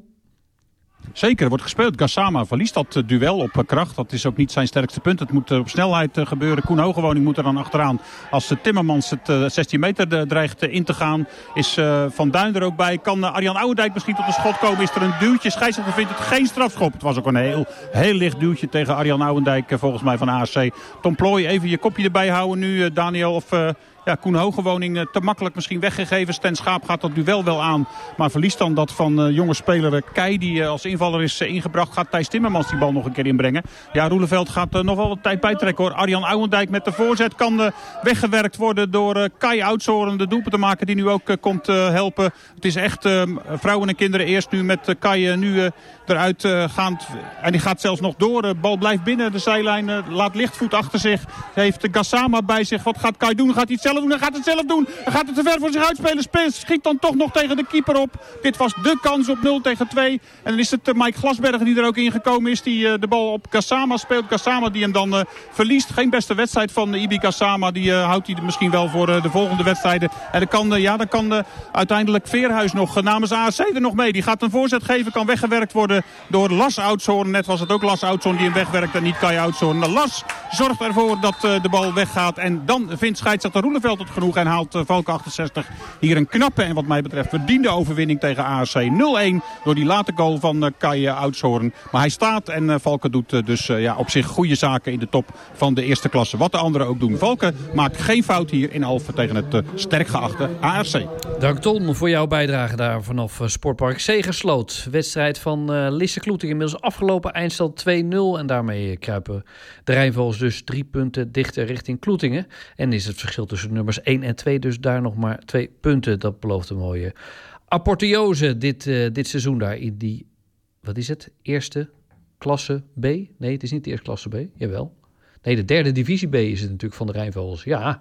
Zeker, er wordt gespeeld. Gassama verliest dat duel op kracht. Dat is ook niet zijn sterkste punt. Het moet op snelheid gebeuren. Koen Hogewoning moet er dan achteraan. Als Timmermans het 16 meter dreigt in te gaan, is Van Duin er ook bij. Kan Arjan Ouwendijk misschien tot een schot komen? Is er een duwtje? Scheidsrechter vindt het geen strafschop. Het was ook een heel licht duwtje tegen Arjan Ouwendijk, volgens mij van ASC. Tom Plooy, even je kopje erbij houden nu, Daniel. Of Koen Hogewoning te makkelijk misschien weggegeven. Sten Schaap gaat dat duel wel aan. Maar verliest dan dat van jonge speler Kei, die als invaller is ingebracht. Gaat Thijs Timmermans die bal nog een keer inbrengen. Ja, Roeleveld gaat nog wel wat tijd bijtrekken hoor. Arjan Ouwendijk met de voorzet kan weggewerkt worden door Kai Oudzoren, de doelpunt te maken, die nu ook komt helpen. Het is echt vrouwen en kinderen eerst nu met Kai nu eruit gaand. En die gaat zelfs nog door. De bal blijft binnen de zijlijn. Laat lichtvoet achter zich. Heeft Gassama bij zich. Wat gaat Kai doen? Gaat hij het zelf doen? Hij gaat het zelf doen. Hij gaat het te ver voor zich uitspelen. Schiet dan toch nog tegen de keeper op. Dit was de kans op 0-2. En dan is het Mike Glasbergen die er ook ingekomen is. Die de bal op Gassama speelt. Gassama die hem dan verliest. Geen beste wedstrijd van Ibi Gassama. Die houdt hij misschien wel voor de volgende wedstrijden. En dan kan uiteindelijk Veerhuis nog namens ASC er nog mee. Die gaat een voorzet geven. Kan weggewerkt worden door Las Oudshoorn. Net was het ook Las Oudshoorn die hem wegwerkt en niet Kai Oudshoorn. Las zorgt ervoor dat de bal weggaat. En dan vindt scheidsrechter Roeleveld het genoeg. En haalt Valken 68 hier een knappe en wat mij betreft verdiende overwinning tegen ASC. 0-1 door die late goal van Kai Oudshoorn. Maar hij staat en Valken doet dus op zich goede zaken in de top van de eerste klasse. Wat de anderen ook doen. Valken maakt geen fout hier in Alphen tegen het sterk geachte ARC. Dank Ton voor jouw bijdrage daar vanaf Sportpark Zegersloot. Wedstrijd van Lisse Kloeting inmiddels afgelopen, eindstand 2-0. En daarmee kruipen de Rijnvogels dus 3 punten dichter richting Kloetingen. En is het verschil tussen nummers 1 en 2 dus daar nog maar 2 punten. Dat belooft een mooie apotheose dit seizoen daar in die, wat is het, eerste klasse B? Nee, het is niet de eerste klasse B, jawel. Nee, de derde divisie B is het natuurlijk van de Rijnvogels, ja.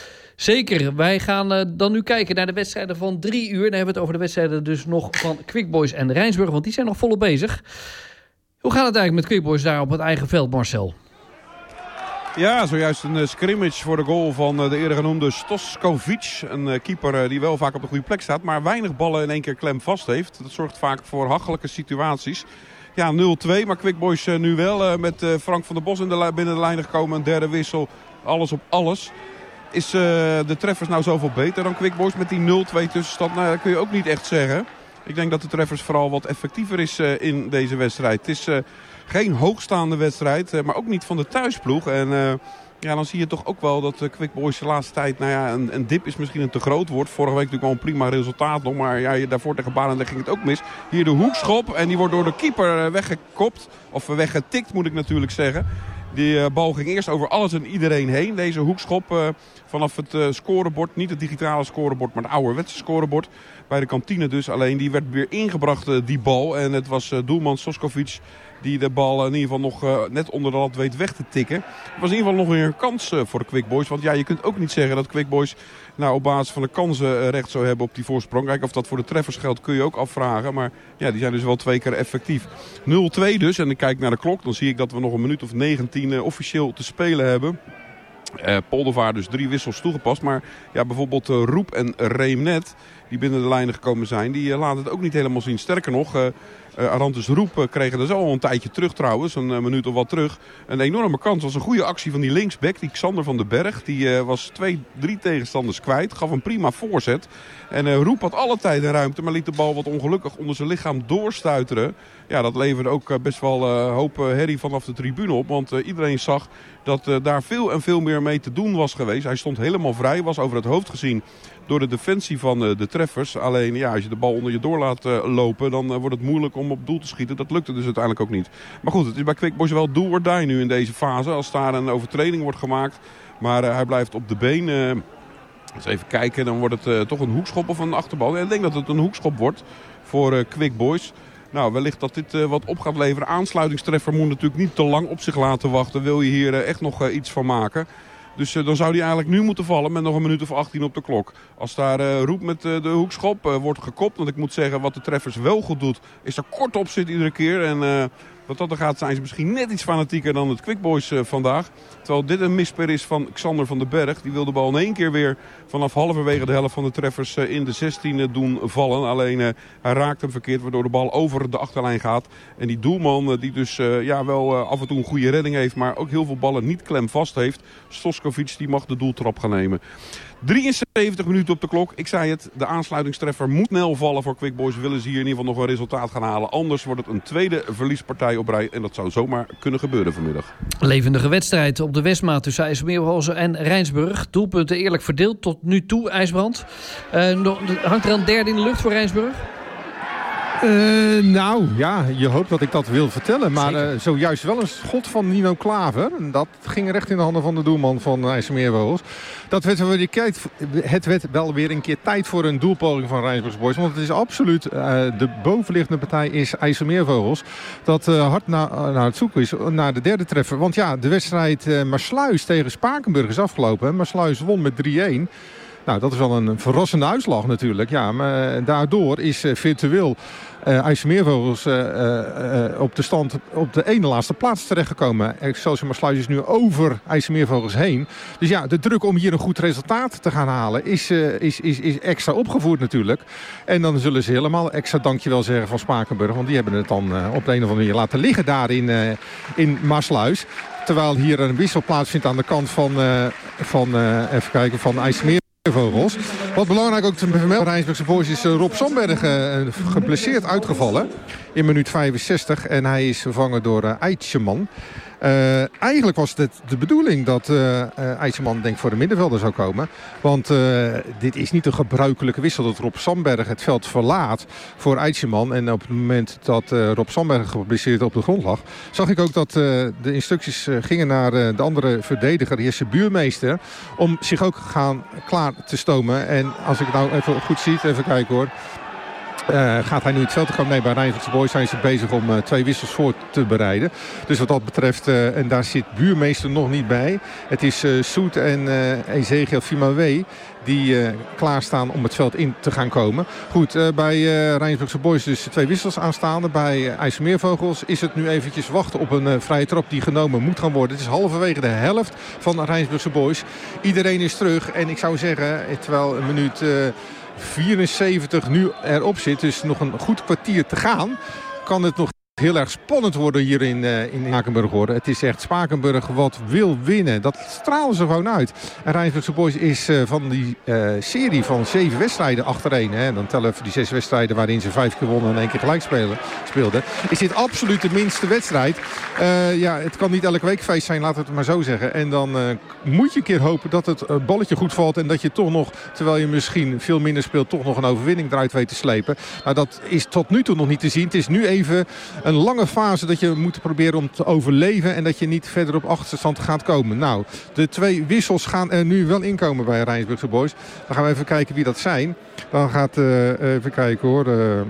Zeker, wij gaan dan nu kijken naar de wedstrijden van 3 uur. Dan hebben we het over de wedstrijden dus nog van Quick Boys en Rijnsburg, want die zijn nog volop bezig. Hoe gaat het eigenlijk met Quick Boys daar op het eigen veld, Marcel? Ja, zojuist een scrimmage voor de goal van de eerder genoemde Stoskovic. Een keeper die wel vaak op de goede plek staat, maar weinig ballen in één keer klem vast heeft. Dat zorgt vaak voor hachelijke situaties. Ja, 0-2, maar Quick Boys nu wel met Frank van der Bos binnen de lijnen gekomen. Een derde wissel, alles op alles. Is de treffers nou zoveel beter dan Quick Boys met die 0-2 tussenstand? Nou, dat kun je ook niet echt zeggen. Ik denk dat de treffers vooral wat effectiever is in deze wedstrijd. Het is geen hoogstaande wedstrijd, maar ook niet van de thuisploeg. En dan zie je toch ook wel dat Quick Boys de laatste tijd, een dip is misschien een te groot woord. Vorige week natuurlijk wel een prima resultaat nog, maar daarvoor tegen Barendrecht ging het ook mis. Hier de hoekschop en die wordt door de keeper weggekopt, of weggetikt moet ik natuurlijk zeggen. Die bal ging eerst over alles en iedereen heen. Deze hoekschop vanaf het scorebord. Niet het digitale scorebord, maar het ouderwetse scorebord. Bij de kantine dus. Alleen die werd weer ingebracht, die bal. En het was doelman Soskovic die de bal in ieder geval nog net onder de lat weet weg te tikken. Het was in ieder geval nog weer een kans voor de Quick Boys. Want ja, je kunt ook niet zeggen dat Quick Boys op basis van de kansen recht zou hebben op die voorsprong. Kijk, of dat voor de treffers geldt kun je ook afvragen. Maar ja, die zijn dus wel 2 keer effectief. 0-2 dus. En ik kijk naar de klok. Dan zie ik dat we nog een minuut of 19 officieel te spelen hebben. Poldervaart dus 3 wissels toegepast. Maar ja, bijvoorbeeld Roep en Reemnet, die binnen de lijnen gekomen zijn, die laten het ook niet helemaal zien. Sterker nog, Arantes Roep kregen er zo al een tijdje terug trouwens. Een minuut of wat terug. Een enorme kans. Was een goede actie van die linksback, die Xander van den Berg. Die was 2-3 tegenstanders kwijt. Gaf een prima voorzet. En Roep had alle tijd en ruimte, maar liet de bal wat ongelukkig onder zijn lichaam doorstuiteren. Ja, dat leverde ook best wel hoop herrie vanaf de tribune op. Want iedereen zag dat daar veel en veel meer mee te doen was geweest. Hij stond helemaal vrij, was over het hoofd gezien door de defensie van de treffers. Alleen ja, als je de bal onder je door laat lopen, dan wordt het moeilijk om op doel te schieten. Dat lukte dus uiteindelijk ook niet. Maar goed, het is bij Quick Boys wel do or die nu in deze fase. Als daar een overtreding wordt gemaakt. Maar hij blijft op de been. Eens even kijken, dan wordt het toch een hoekschop of een achterbal. Ik denk dat het een hoekschop wordt voor Quick Boys. Nou, wellicht dat dit wat op gaat leveren. Aansluitingstreffer moet natuurlijk niet te lang op zich laten wachten. Wil je hier echt nog iets van maken. Dus dan zou die eigenlijk nu moeten vallen met nog een minuut of 18 op de klok. Als daar Roep met de hoekschop wordt gekopt. Want ik moet zeggen, wat de treffers wel goed doet, is er kort op zit iedere keer. En wat dat er gaat, zijn ze misschien net iets fanatieker dan het Quick Boys vandaag. Terwijl dit een misper is van Xander van den Berg. Die wil de bal in één keer weer vanaf halverwege de helft van de treffers in de 16 doen vallen. Alleen hij raakt hem verkeerd, waardoor de bal over de achterlijn gaat. En die doelman, die dus wel af en toe een goede redding heeft, maar ook heel veel ballen niet klem vast heeft. Stoskovic, die mag de doeltrap gaan nemen. 73 minuten op de klok. Ik zei het, de aansluitingstreffer moet snel vallen voor Quick Boys. Willen ze hier in ieder geval nog een resultaat gaan halen. Anders wordt het een tweede verliespartij op rij. En dat zou zomaar kunnen gebeuren vanmiddag. Levendige wedstrijd op de Westmaat tussen IJsselmeerhozen en Rijnsburg. Doelpunten eerlijk verdeeld tot nu toe, IJsbrand. Hangt er een derde in de lucht voor Rijnsburg? Nou, ja, je hoopt dat ik dat wil vertellen. Maar zojuist wel een schot van Nino Klaver. Dat ging recht in de handen van de doelman van IJsselmeervogels. Het werd wel weer een keer tijd voor een doelpoging van Rijnsburgse Boys. Want het is absoluut, de bovenliggende partij is IJsselmeervogels. Dat hard naar het zoeken is naar de derde treffer. Want ja, de wedstrijd Maassluis tegen Spakenburg is afgelopen. Maassluis won met 3-1. Nou, dat is wel een verrassende uitslag natuurlijk. Ja, maar daardoor is virtueel IJsselmeervogels op de ene laatste plaats terechtgekomen. Excelsior Maassluis is nu over IJsselmeervogels heen. Dus ja, de druk om hier een goed resultaat te gaan halen is extra opgevoerd natuurlijk. En dan zullen ze helemaal extra dankjewel zeggen van Spakenburg. Want die hebben het dan op de een of andere manier laten liggen daar in Maassluis. Terwijl hier een wissel plaatsvindt aan de kant van IJsselmeervogels. Wat belangrijk ook te vermelden, Rijnsburgse Boys, is Rob Sandberg geblesseerd uitgevallen in minuut 65. En hij is vervangen door Eitjeman. Eigenlijk was het de bedoeling dat IJsselman denk voor de middenvelder zou komen. Want dit is niet een gebruikelijke wissel dat Rob Sandberg het veld verlaat voor IJsselman. En op het moment dat Rob Sandberg geblesseerd op de grond lag, zag ik ook dat de instructies gingen naar de andere verdediger, Jesse Buurmeester, om zich ook klaar te stomen. En als ik het nou even goed zie, even kijken hoor. Gaat hij nu het veld te komen? Nee, bij Rijnsburgse Boys zijn ze bezig om 2 wissels voor te bereiden. Dus wat dat betreft, en daar zit Buurmeester nog niet bij. Het is Soet en Ezekiel Fimawe die klaarstaan om het veld in te gaan komen. Goed, bij Rijnsburgse Boys dus 2 wissels aanstaande. Bij IJsselmeervogels is het nu eventjes wachten op een vrije trap die genomen moet gaan worden. Het is halverwege de helft van Rijnsburgse Boys. Iedereen is terug en ik zou zeggen, terwijl een minuut 74 nu erop zit, dus nog een goed kwartier te gaan, kan het nog heel erg spannend worden hier in Spakenburg worden. Het is echt Spakenburg wat wil winnen. Dat stralen ze gewoon uit. En Rijnsburgse Boys is van die serie van 7 wedstrijden achtereen. Hè, dan tellen we die 6 wedstrijden waarin ze 5 keer wonnen en 1 keer gelijk speelden. Is dit absoluut de minste wedstrijd. Het kan niet elke week feest zijn, laten we het maar zo zeggen. En dan moet je een keer hopen dat het balletje goed valt en dat je toch nog, terwijl je misschien veel minder speelt, toch nog een overwinning eruit weet te slepen. Nou, dat is tot nu toe nog niet te zien. Het is nu even een lange fase dat je moet proberen om te overleven. En dat je niet verder op achterstand gaat komen. Nou, de 2 wissels gaan er nu wel inkomen bij Rijnsburgse Boys. Dan gaan we even kijken wie dat zijn. Dan gaat, even kijken hoor.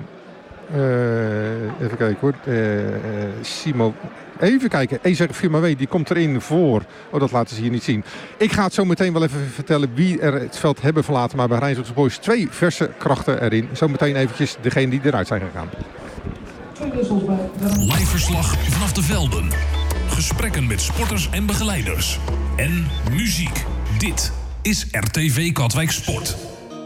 Simo. Even kijken. Ezer Firmawe, die komt erin voor. Oh, dat laten ze hier niet zien. Ik ga het zo meteen wel even vertellen wie er het veld hebben verlaten. Maar bij Rijnsburgse Boys 2 verse krachten erin. Zometeen eventjes degene die eruit zijn gegaan. Live verslag vanaf de velden. Gesprekken met sporters en begeleiders. En muziek. Dit is RTV Katwijk Sport.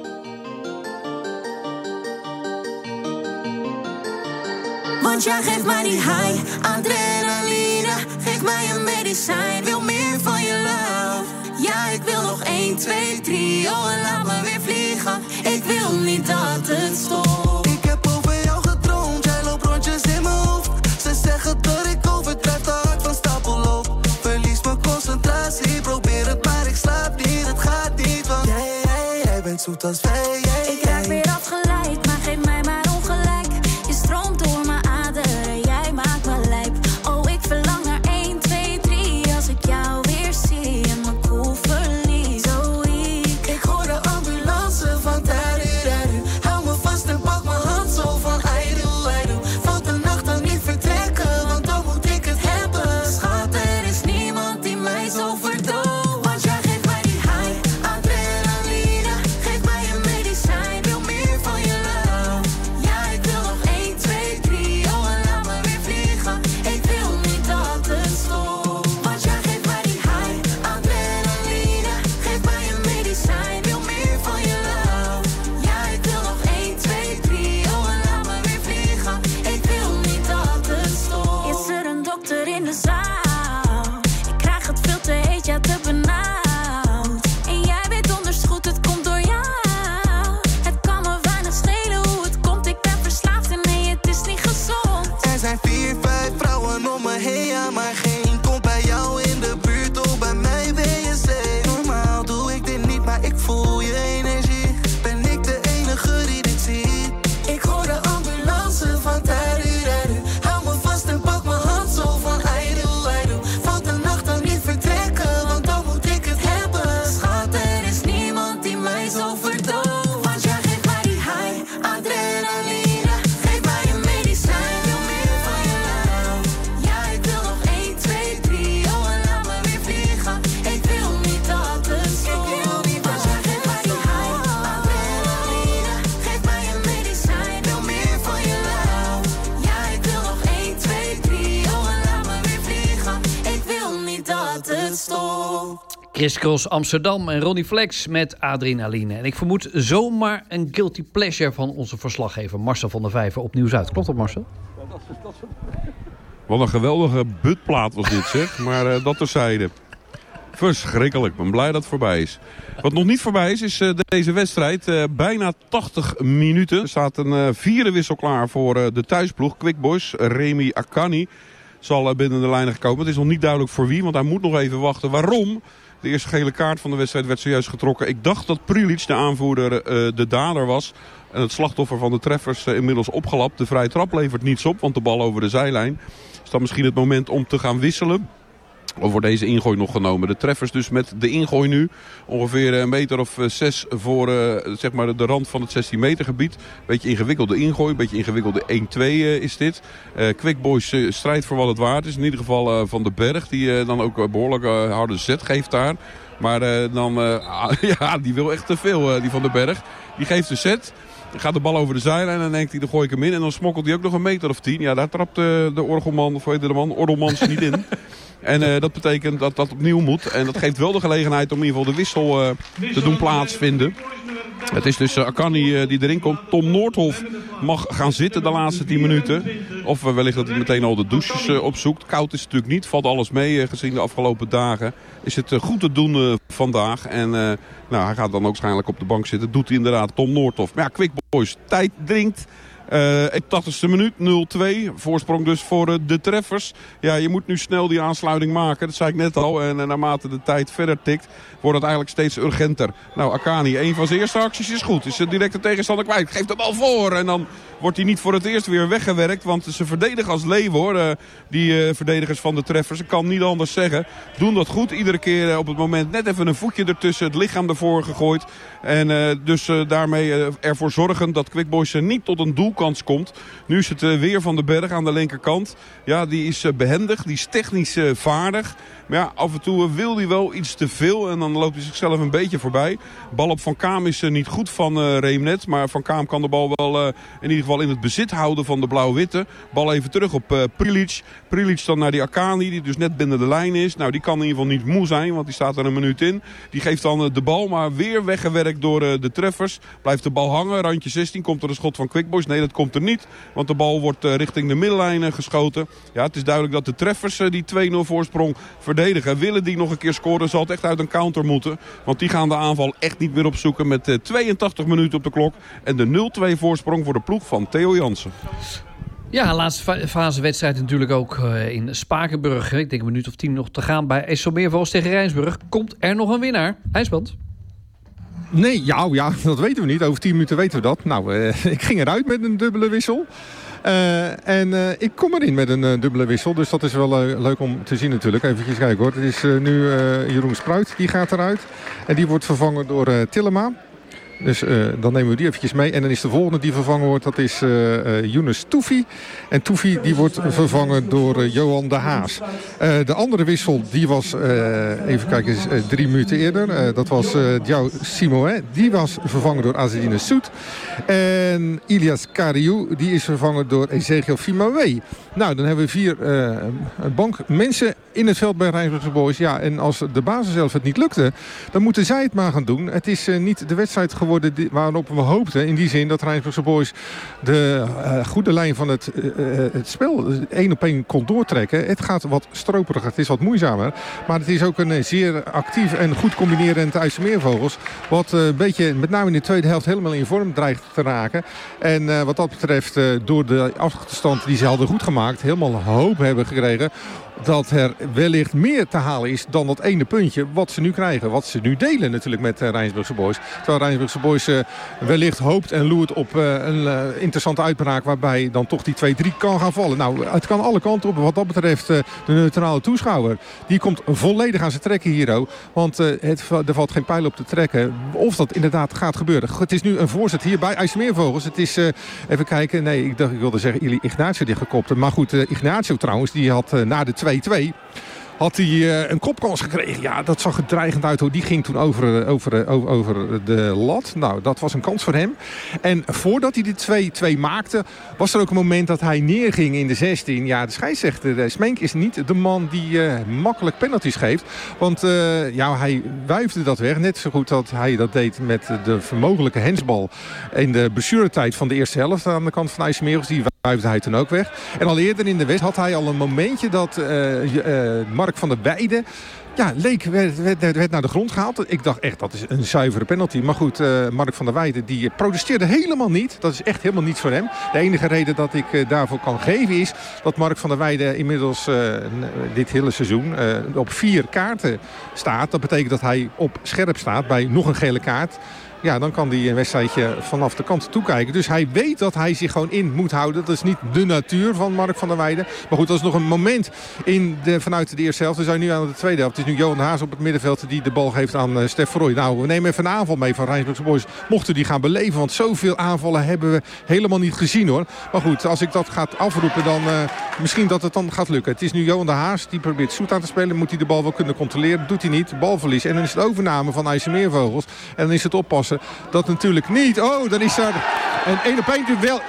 Want jij geeft mij die high, adrenaline. Geef mij een medicijn, wil meer van je love. Ja, ik wil nog 1, 2, 3, oh en laat me weer vliegen. Ik wil niet dat het stopt. Ik heb over jou gedroomd, jij loopt rondjes in mijn hoofd. Ze zeggen dat ik overdrijf, te hard van stapel loop. Verlies mijn concentratie, probeer het maar ik slaap niet. Het gaat niet, want jij bent zoet als wij. Ik raak weer afgeleid, maar geef mij maar ongelijk. Je stroomt door mijn aderen, jij maakt me lijp. Oh, ik verlang naar 1, 2, 3. Als ik jou weer zie en mijn koel verlies. Zo ik hoor de ambulance van Tariru. Hou me vast en pak mijn hand zo van Aidu. Valt de nacht dan niet vertrekken, want dan moet ik het hebben. Schat, er is niemand die mij zo verdooft. Want jij geeft mij die high, adrenaline. Geef mij een medicijn, wil meer van je love. Ja, ik wil nog 1, 2, 3, oh en laat me weer vliegen. Ik wil niet dat het stopt. Want jij geeft mij die high, adrenaline. Geef mij een medicijn, wil meer van je love. Ja, ik wil nog 1, 2, 3, oh en laat me weer vliegen. Ik wil niet dat het stopt. Is er een dokter in de zaal? Ik krijg het veel te heet, ja te benauwd. En jij weet donders goed, het komt door jou. Het kan me weinig schelen hoe het komt, ik ben verslaafd en nee, het is niet gezond. Er zijn 4, 5 vrouwen om me heen, ja, maar geen komt bij jou in de buurt. Oh, bij mij ben je safe. Normaal doe ik dit niet, maar ik voel je energie. Ben ik de enige die dit ziet? Ik hoor de ambulance van Tariru. Hou me vast en pak mijn hand zo van Aidu. Valt de nacht dan niet vertrekken, want dan moet ik het hebben. Schat, er is niemand die mij zo verdooft. Want jij geeft mij die high, adrenaline. Geef mij een medicijn, wil meer van je love. Ja, ik wil nog 1, 2, 3, oh en laat me weer vliegen. Ik wil niet dat het stopt. Want jij geeft mij die high, adrenaline. Geef mij een medicijn, wil meer van je love. Ja, ik wil nog 1, 2, 3, oh en laat me weer vliegen. Ik wil niet dat het stopt. Chris Cross Amsterdam en Ronnie Flex met adrenaline. En ik vermoed zomaar een guilty pleasure van onze verslaggever Marcel van der Vijver op Nieuws-Uit. Klopt dat, Marcel? Wat een geweldige butplaat was dit, zeg. Maar dat terzijde. Verschrikkelijk. Ik ben blij dat het voorbij is. Wat nog niet voorbij is deze wedstrijd. Bijna 80 minuten. Er staat een 4e wissel klaar voor de thuisploeg. Quick Boys, Remy Akani zal binnen de lijnen gekomen. Het is nog niet duidelijk voor wie, want hij moet nog even wachten. Waarom? De eerste gele kaart van de wedstrijd werd zojuist getrokken. Ik dacht dat Prilic, de aanvoerder, de dader was. En het slachtoffer van de treffers inmiddels opgelapt. De vrije trap levert niets op, want de bal over de zijlijn. Is dan misschien het moment om te gaan wisselen. Of wordt deze ingooi nog genomen? De treffers dus met de ingooi nu. Ongeveer een meter of 6 voor zeg maar de rand van het 16 meter gebied. Beetje ingewikkelde ingooi. Beetje ingewikkelde 1-2 is dit. Quick Boys strijdt voor wat het waard is. In ieder geval Van den Berg. Die dan ook behoorlijk harde zet geeft daar. Maar ja, die wil echt te veel, die Van den Berg. Die geeft de set. Dan gaat de bal over de zijlijn en dan denkt hij, dan gooi ik hem in. En dan smokkelt hij ook nog een meter of 10. Ja, daar trapt de orgelman, of weet je de man, Ordelmans niet in. En dat betekent dat dat opnieuw moet. En dat geeft wel de gelegenheid om in ieder geval de wissel te doen plaatsvinden. Het is dus Akani die erin komt. Tom Noordhoff mag gaan zitten de laatste 10 minuten. Of wellicht dat hij meteen al de douches opzoekt. Koud is het natuurlijk niet. Valt alles mee gezien de afgelopen dagen. Is het goed te doen vandaag. En hij gaat dan ook waarschijnlijk op de bank zitten. Doet hij inderdaad Tom Noordhoff. Maar ja, Quick Boys, tijd dringt. 80ste minuut, 0-2. Voorsprong dus voor de treffers. Ja, je moet nu snel die aansluiting maken. Dat zei ik net al. En naarmate de tijd verder tikt, wordt het eigenlijk steeds urgenter. Nou, Akani, een van zijn eerste acties is goed. Is direct de tegenstander kwijt. Geeft de bal voor. En dan wordt hij niet voor het eerst weer weggewerkt. Want ze verdedigen als leeuw, hoor. Die verdedigers van de treffers. Ik kan niet anders zeggen. Doen dat goed. Iedere keer op het moment net even een voetje ertussen. Het lichaam ervoor gegooid. En dus daarmee ervoor zorgen dat Quick Boys niet tot een doelkans komt. Nu is het weer Van den Berg aan de linkerkant. Ja, die is behendig. Die is technisch vaardig. Maar ja, af en toe wil hij wel iets te veel. En dan loopt hij zichzelf een beetje voorbij. Bal op Van Kaam is niet goed van Reemnet. Maar Van Kaam kan de bal wel in ieder geval in het bezit houden van de blauw-witte. Bal even terug op Prilic. Prilic dan naar die Akani, die dus net binnen de lijn is. Nou, die kan in ieder geval niet moe zijn, want die staat er een minuut in. Die geeft dan de bal, maar weer weggewerkt door de treffers. Blijft de bal hangen. Randje 16, komt er een schot van Quick Boys. Nee, dat komt er niet, want de bal wordt richting de middenlijn geschoten. Ja, het is duidelijk dat de treffers die 2-0 voorsprong verdedigen. Willen die nog een keer scoren, zal het echt uit een counter moeten. Want die gaan de aanval echt niet meer opzoeken met 82 minuten op de klok. En de 0-2 voorsprong voor de ploeg van Theo Jansen. Ja, laatste fase wedstrijd natuurlijk ook in Spakenburg. Ik denk een minuut of 10 nog te gaan bij IJsselmeervogels tegen Rijnsburg. Komt er nog een winnaar? IJsband? Nee, ja, dat weten we niet. Over 10 minuten weten we dat. Nou, ik ging eruit met een dubbele wissel. Ik kom erin met een dubbele wissel. Dus dat is wel leuk om te zien natuurlijk. Even kijken hoor. Het is nu Jeroen Spruit. Die gaat eruit. En die wordt vervangen door Tillema. Dus dan nemen we die eventjes mee. En dan is de volgende die vervangen wordt, dat is Younes Toufi. En Toufi die wordt vervangen door Johan de Haas. De andere wissel, die was, even kijken, 3 minuten eerder. Dat was Diao Simoé. Die was vervangen door Azedine Soet. En Ilias Kariou, die is vervangen door Ezekiel Fimawe. Nou, dan hebben we 4 bank mensen in het veld bij Rijnsburgse Boys. Ja, en als de basis zelf het niet lukte, dan moeten zij het maar gaan doen. Het is niet de wedstrijd geworden waarop we hoopten. In die zin dat Rijnsburgse Boys de goede lijn van het spel 1 op 1 kon doortrekken. Het gaat wat stroperiger, het is wat moeizamer. Maar het is ook een zeer actief en goed combinerend IJsselmeervogels. Wat een beetje, met name in de tweede helft, helemaal in vorm dreigt te raken. En wat dat betreft, door de achterstand die ze hadden goed gemaakt, helemaal hoop hebben gekregen dat er wellicht meer te halen is dan dat ene puntje wat ze nu krijgen. Wat ze nu delen natuurlijk met Rijnsburgse Boys. Terwijl Rijnsburgse Boys wellicht hoopt en loert op een interessante uitbraak waarbij dan toch die 2-3 kan gaan vallen. Nou, het kan alle kanten op. Wat dat betreft de neutrale toeschouwer, die komt volledig aan zijn trekken hier. Want er valt geen pijl op te trekken of dat inderdaad gaat gebeuren. Het is nu een voorzet hier bij IJsselmeervogels. Het is, even kijken, nee, ik wilde zeggen Ili Ignacio die gekopte. Maar goed, Ignacio trouwens, die had na de 2-2... had hij een kopkans gekregen. Ja, dat zag er dreigend uit. Hoor. Die ging toen over de lat. Nou, dat was een kans voor hem. En voordat hij de 2-2 maakte, was er ook een moment dat hij neerging in de 16. Ja, de scheidsrechter Smenk is niet de man die makkelijk penalties geeft. Want hij wuifde dat weg. Net zo goed dat hij dat deed met de mogelijke hensbal in de blessuretijd van de eerste helft aan de kant van IJsselmeervogels. Die wuifde hij toen ook weg. En al eerder in de wedstrijd had hij al een momentje dat Mark van der Weijden werd naar de grond gehaald. Ik dacht echt, dat is een zuivere penalty. Maar goed, Mark van der Weijden die protesteerde helemaal niet. Dat is echt helemaal niets voor hem. De enige reden dat ik daarvoor kan geven is dat Mark van der Weijden inmiddels dit hele seizoen op 4 kaarten staat. Dat betekent dat hij op scherp staat bij nog een gele kaart. Ja, dan kan hij een wedstrijdje vanaf de kant toekijken. Dus hij weet dat hij zich gewoon in moet houden. Dat is niet de natuur van Mark van der Weijden. Maar goed, dat is nog een moment vanuit de eerste helft. We zijn nu aan de tweede helft. Het is nu Johan de Haas op het middenveld die de bal geeft aan Stef Verrooy. Nou, we nemen even een aanval mee van Rijnsburgse Boys. Mochten die gaan beleven, want zoveel aanvallen hebben we helemaal niet gezien hoor. Maar goed, als ik dat ga afroepen, dan misschien dat het dan gaat lukken. Het is nu Johan de Haas, die probeert Soet aan te spelen. Moet hij de bal wel kunnen controleren. Doet hij niet. Balverlies. En dan is het overname van IJsselmeervogels. En dan is het oppassen. Dat natuurlijk niet. Oh, dan is er een 1-op-1 duel.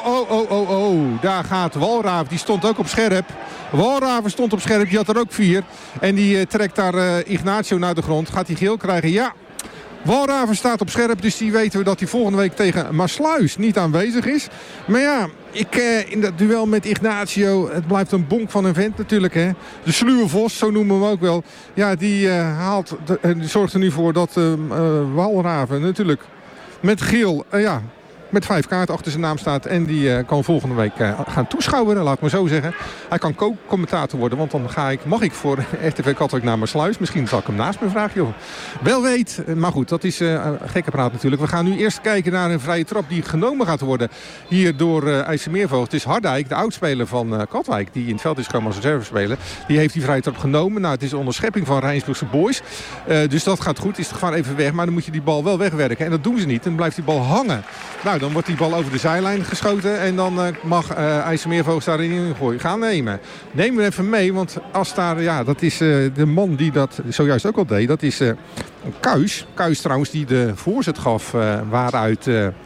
Oh. Daar gaat Walraven. Die stond ook op scherp. Walraven stond op scherp. Die had er ook 4. En die trekt daar Ignacio naar de grond. Gaat hij geel krijgen? Ja. Walraven staat op scherp. Dus die weten we dat hij volgende week tegen Maasluis niet aanwezig is. Maar ja, in dat duel met Ignacio, het blijft een bonk van een vent natuurlijk. Hè. De sluwe vos, zo noemen we hem ook wel. Ja, die zorgt er nu voor dat Walraven natuurlijk met geel met 5 kaarten achter zijn naam staat. En die kan volgende week gaan toeschouwen, laat ik maar zo zeggen. Hij kan co-commentator worden, want dan mag ik voor RTV Katwijk naar Maassluis. Misschien zal ik hem naast me vragen, joh. Wel weet, maar goed, dat is gekke praat natuurlijk. We gaan nu eerst kijken naar een vrije trap die genomen gaat worden. Hier door IJsselmeervoogd. Het is Hardijk, de oudspeler van Katwijk, die in het veld is gekomen als reservespeler. Die heeft die vrije trap genomen. Nou, het is een onderschepping van Rijnsburgse Boys. Dus dat gaat goed. Is het gewoon even weg. Maar dan moet je die bal wel wegwerken. En dat doen ze niet. Dan blijft die bal hangen. Nou, dan wordt die bal over de zijlijn geschoten. En dan mag IJsselmeervoogd daarin ingooien. Gaan nemen. Neem hem even mee. Want als daar, ja, dat is de man die dat zojuist ook al deed. Dat is Kuijs. Kuijs trouwens die de voorzet gaf waaruit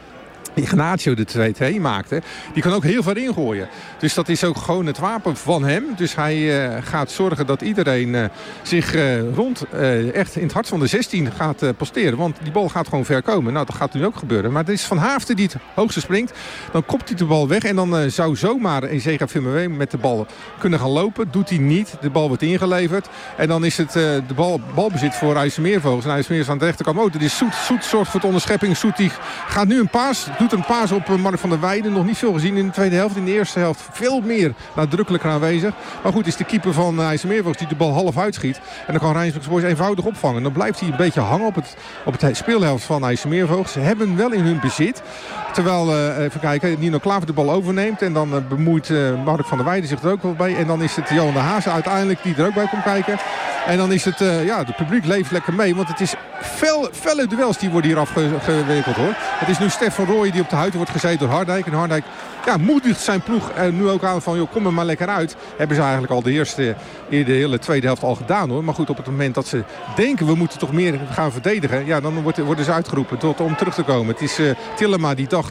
Ignacio de 2-2 maakte. Die kan ook heel ver ingooien. Dus dat is ook gewoon het wapen van hem. Dus hij gaat zorgen dat iedereen zich echt in het hart van de 16 gaat posteren. Want die bal gaat gewoon ver komen. Nou, dat gaat nu ook gebeuren. Maar het is Van Haafden die het hoogste springt. Dan kopt hij de bal weg. En dan zou zomaar Ezega Firmewee met de bal kunnen gaan lopen. Doet hij niet. De bal wordt ingeleverd. En dan is het de balbezit voor IJsselmeervogels. En IJsselmeer aan de rechterkant. Oh, dat is Soet. Soet zorgt voor de onderschepping. Soet die gaat nu een paas. Doet een paas op Mark van der Weijden. Nog niet veel gezien in de tweede helft. In de eerste helft veel meer nadrukkelijker aanwezig. Maar goed, is de keeper van IJsselmeervogels die de bal half uitschiet. En dan kan Rijnsburgse Boys eenvoudig opvangen. Dan blijft hij een beetje hangen op het speelhelft van IJsselmeervogels. Ze hebben hem wel in hun bezit. Terwijl, even kijken, Nino Klaver de bal overneemt. En dan bemoeit Mark van der Weijden zich er ook wel bij. En dan is het Johan de Hazen uiteindelijk die er ook bij komt kijken. En dan is het, het publiek leeft lekker mee. Want het is felle duels die worden hier afgewikkeld, hoor. Het is nu Stefan Rooij die op de huid wordt gezeten door Hardijk. En Hardijk moedigt zijn ploeg nu ook aan van, joh, kom er maar lekker uit. Hebben ze eigenlijk al de hele tweede helft al gedaan, hoor. Maar goed, op het moment dat ze denken, we moeten toch meer gaan verdedigen. Ja, dan worden ze uitgeroepen om terug te komen. Het is Tillema die dacht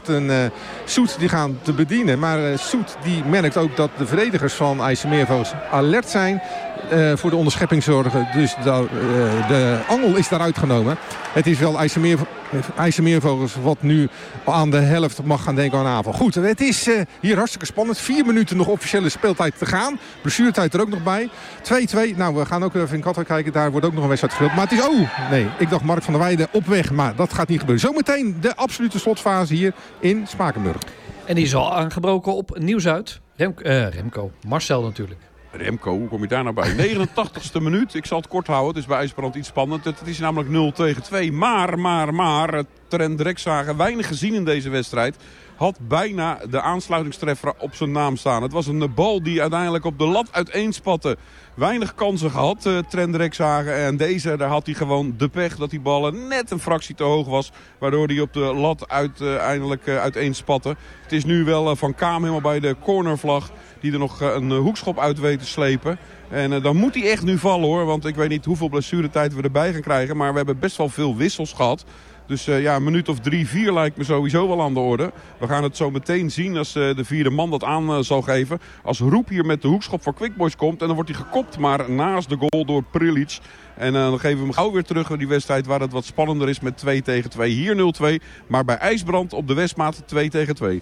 Soet die gaan te bedienen. Maar Soet die merkt ook dat de verdedigers van IJsselmeervogels alert zijn. Voor de onderschepping zorgen. Dus de angel is daaruit genomen. Het is wel IJsselmeervogels wat nu aan de helft mag gaan denken aan aanval. Goed, het is hier hartstikke spannend. 4 minuten nog officiële speeltijd te gaan. Blessuretijd er ook nog bij. 2-2. Nou, we gaan ook even in Katwijk kijken. Daar wordt ook nog een wedstrijd gespeeld. Maar het is... nee, ik dacht Mark van der Weijden op weg. Maar dat gaat niet gebeuren. Zometeen de absolute slotfase hier in Spakenburg. En die is al aangebroken op Nieuw-Zuid. Remco. Marcel natuurlijk. Remco, hoe kom je daar nou bij? 89ste minuut. Ik zal het kort houden. Het is bij IJsbrand iets spannend. Het is namelijk 0-2. Maar. Trent Drekzagen, weinig gezien in deze wedstrijd. Had bijna de aansluitingstreffer op zijn naam staan. Het was een bal die uiteindelijk op de lat uiteenspatte. Weinig kansen gehad, Trent Drekzagen. En deze, daar had hij gewoon de pech dat die bal net een fractie te hoog was. Waardoor hij op de lat uiteindelijk uiteenspatte. Het is nu wel Van Kaam helemaal bij de cornervlag. Die er nog een hoekschop uit weet te slepen. En dan moet hij echt nu vallen, hoor. Want ik weet niet hoeveel blessuretijd we erbij gaan krijgen. Maar we hebben best wel veel wissels gehad. Dus een minuut of 3-4 lijkt me sowieso wel aan de orde. We gaan het zo meteen zien als de vierde man dat aan zal geven. Als Roep hier met de hoekschop voor Quick Boys komt. En dan wordt hij gekopt, maar naast de goal door Prilic. En dan geven we hem gauw weer terug naar die wedstrijd waar het wat spannender is met 2-2. Hier 0-2, maar bij IJsbrand op de Westmaat 2-2.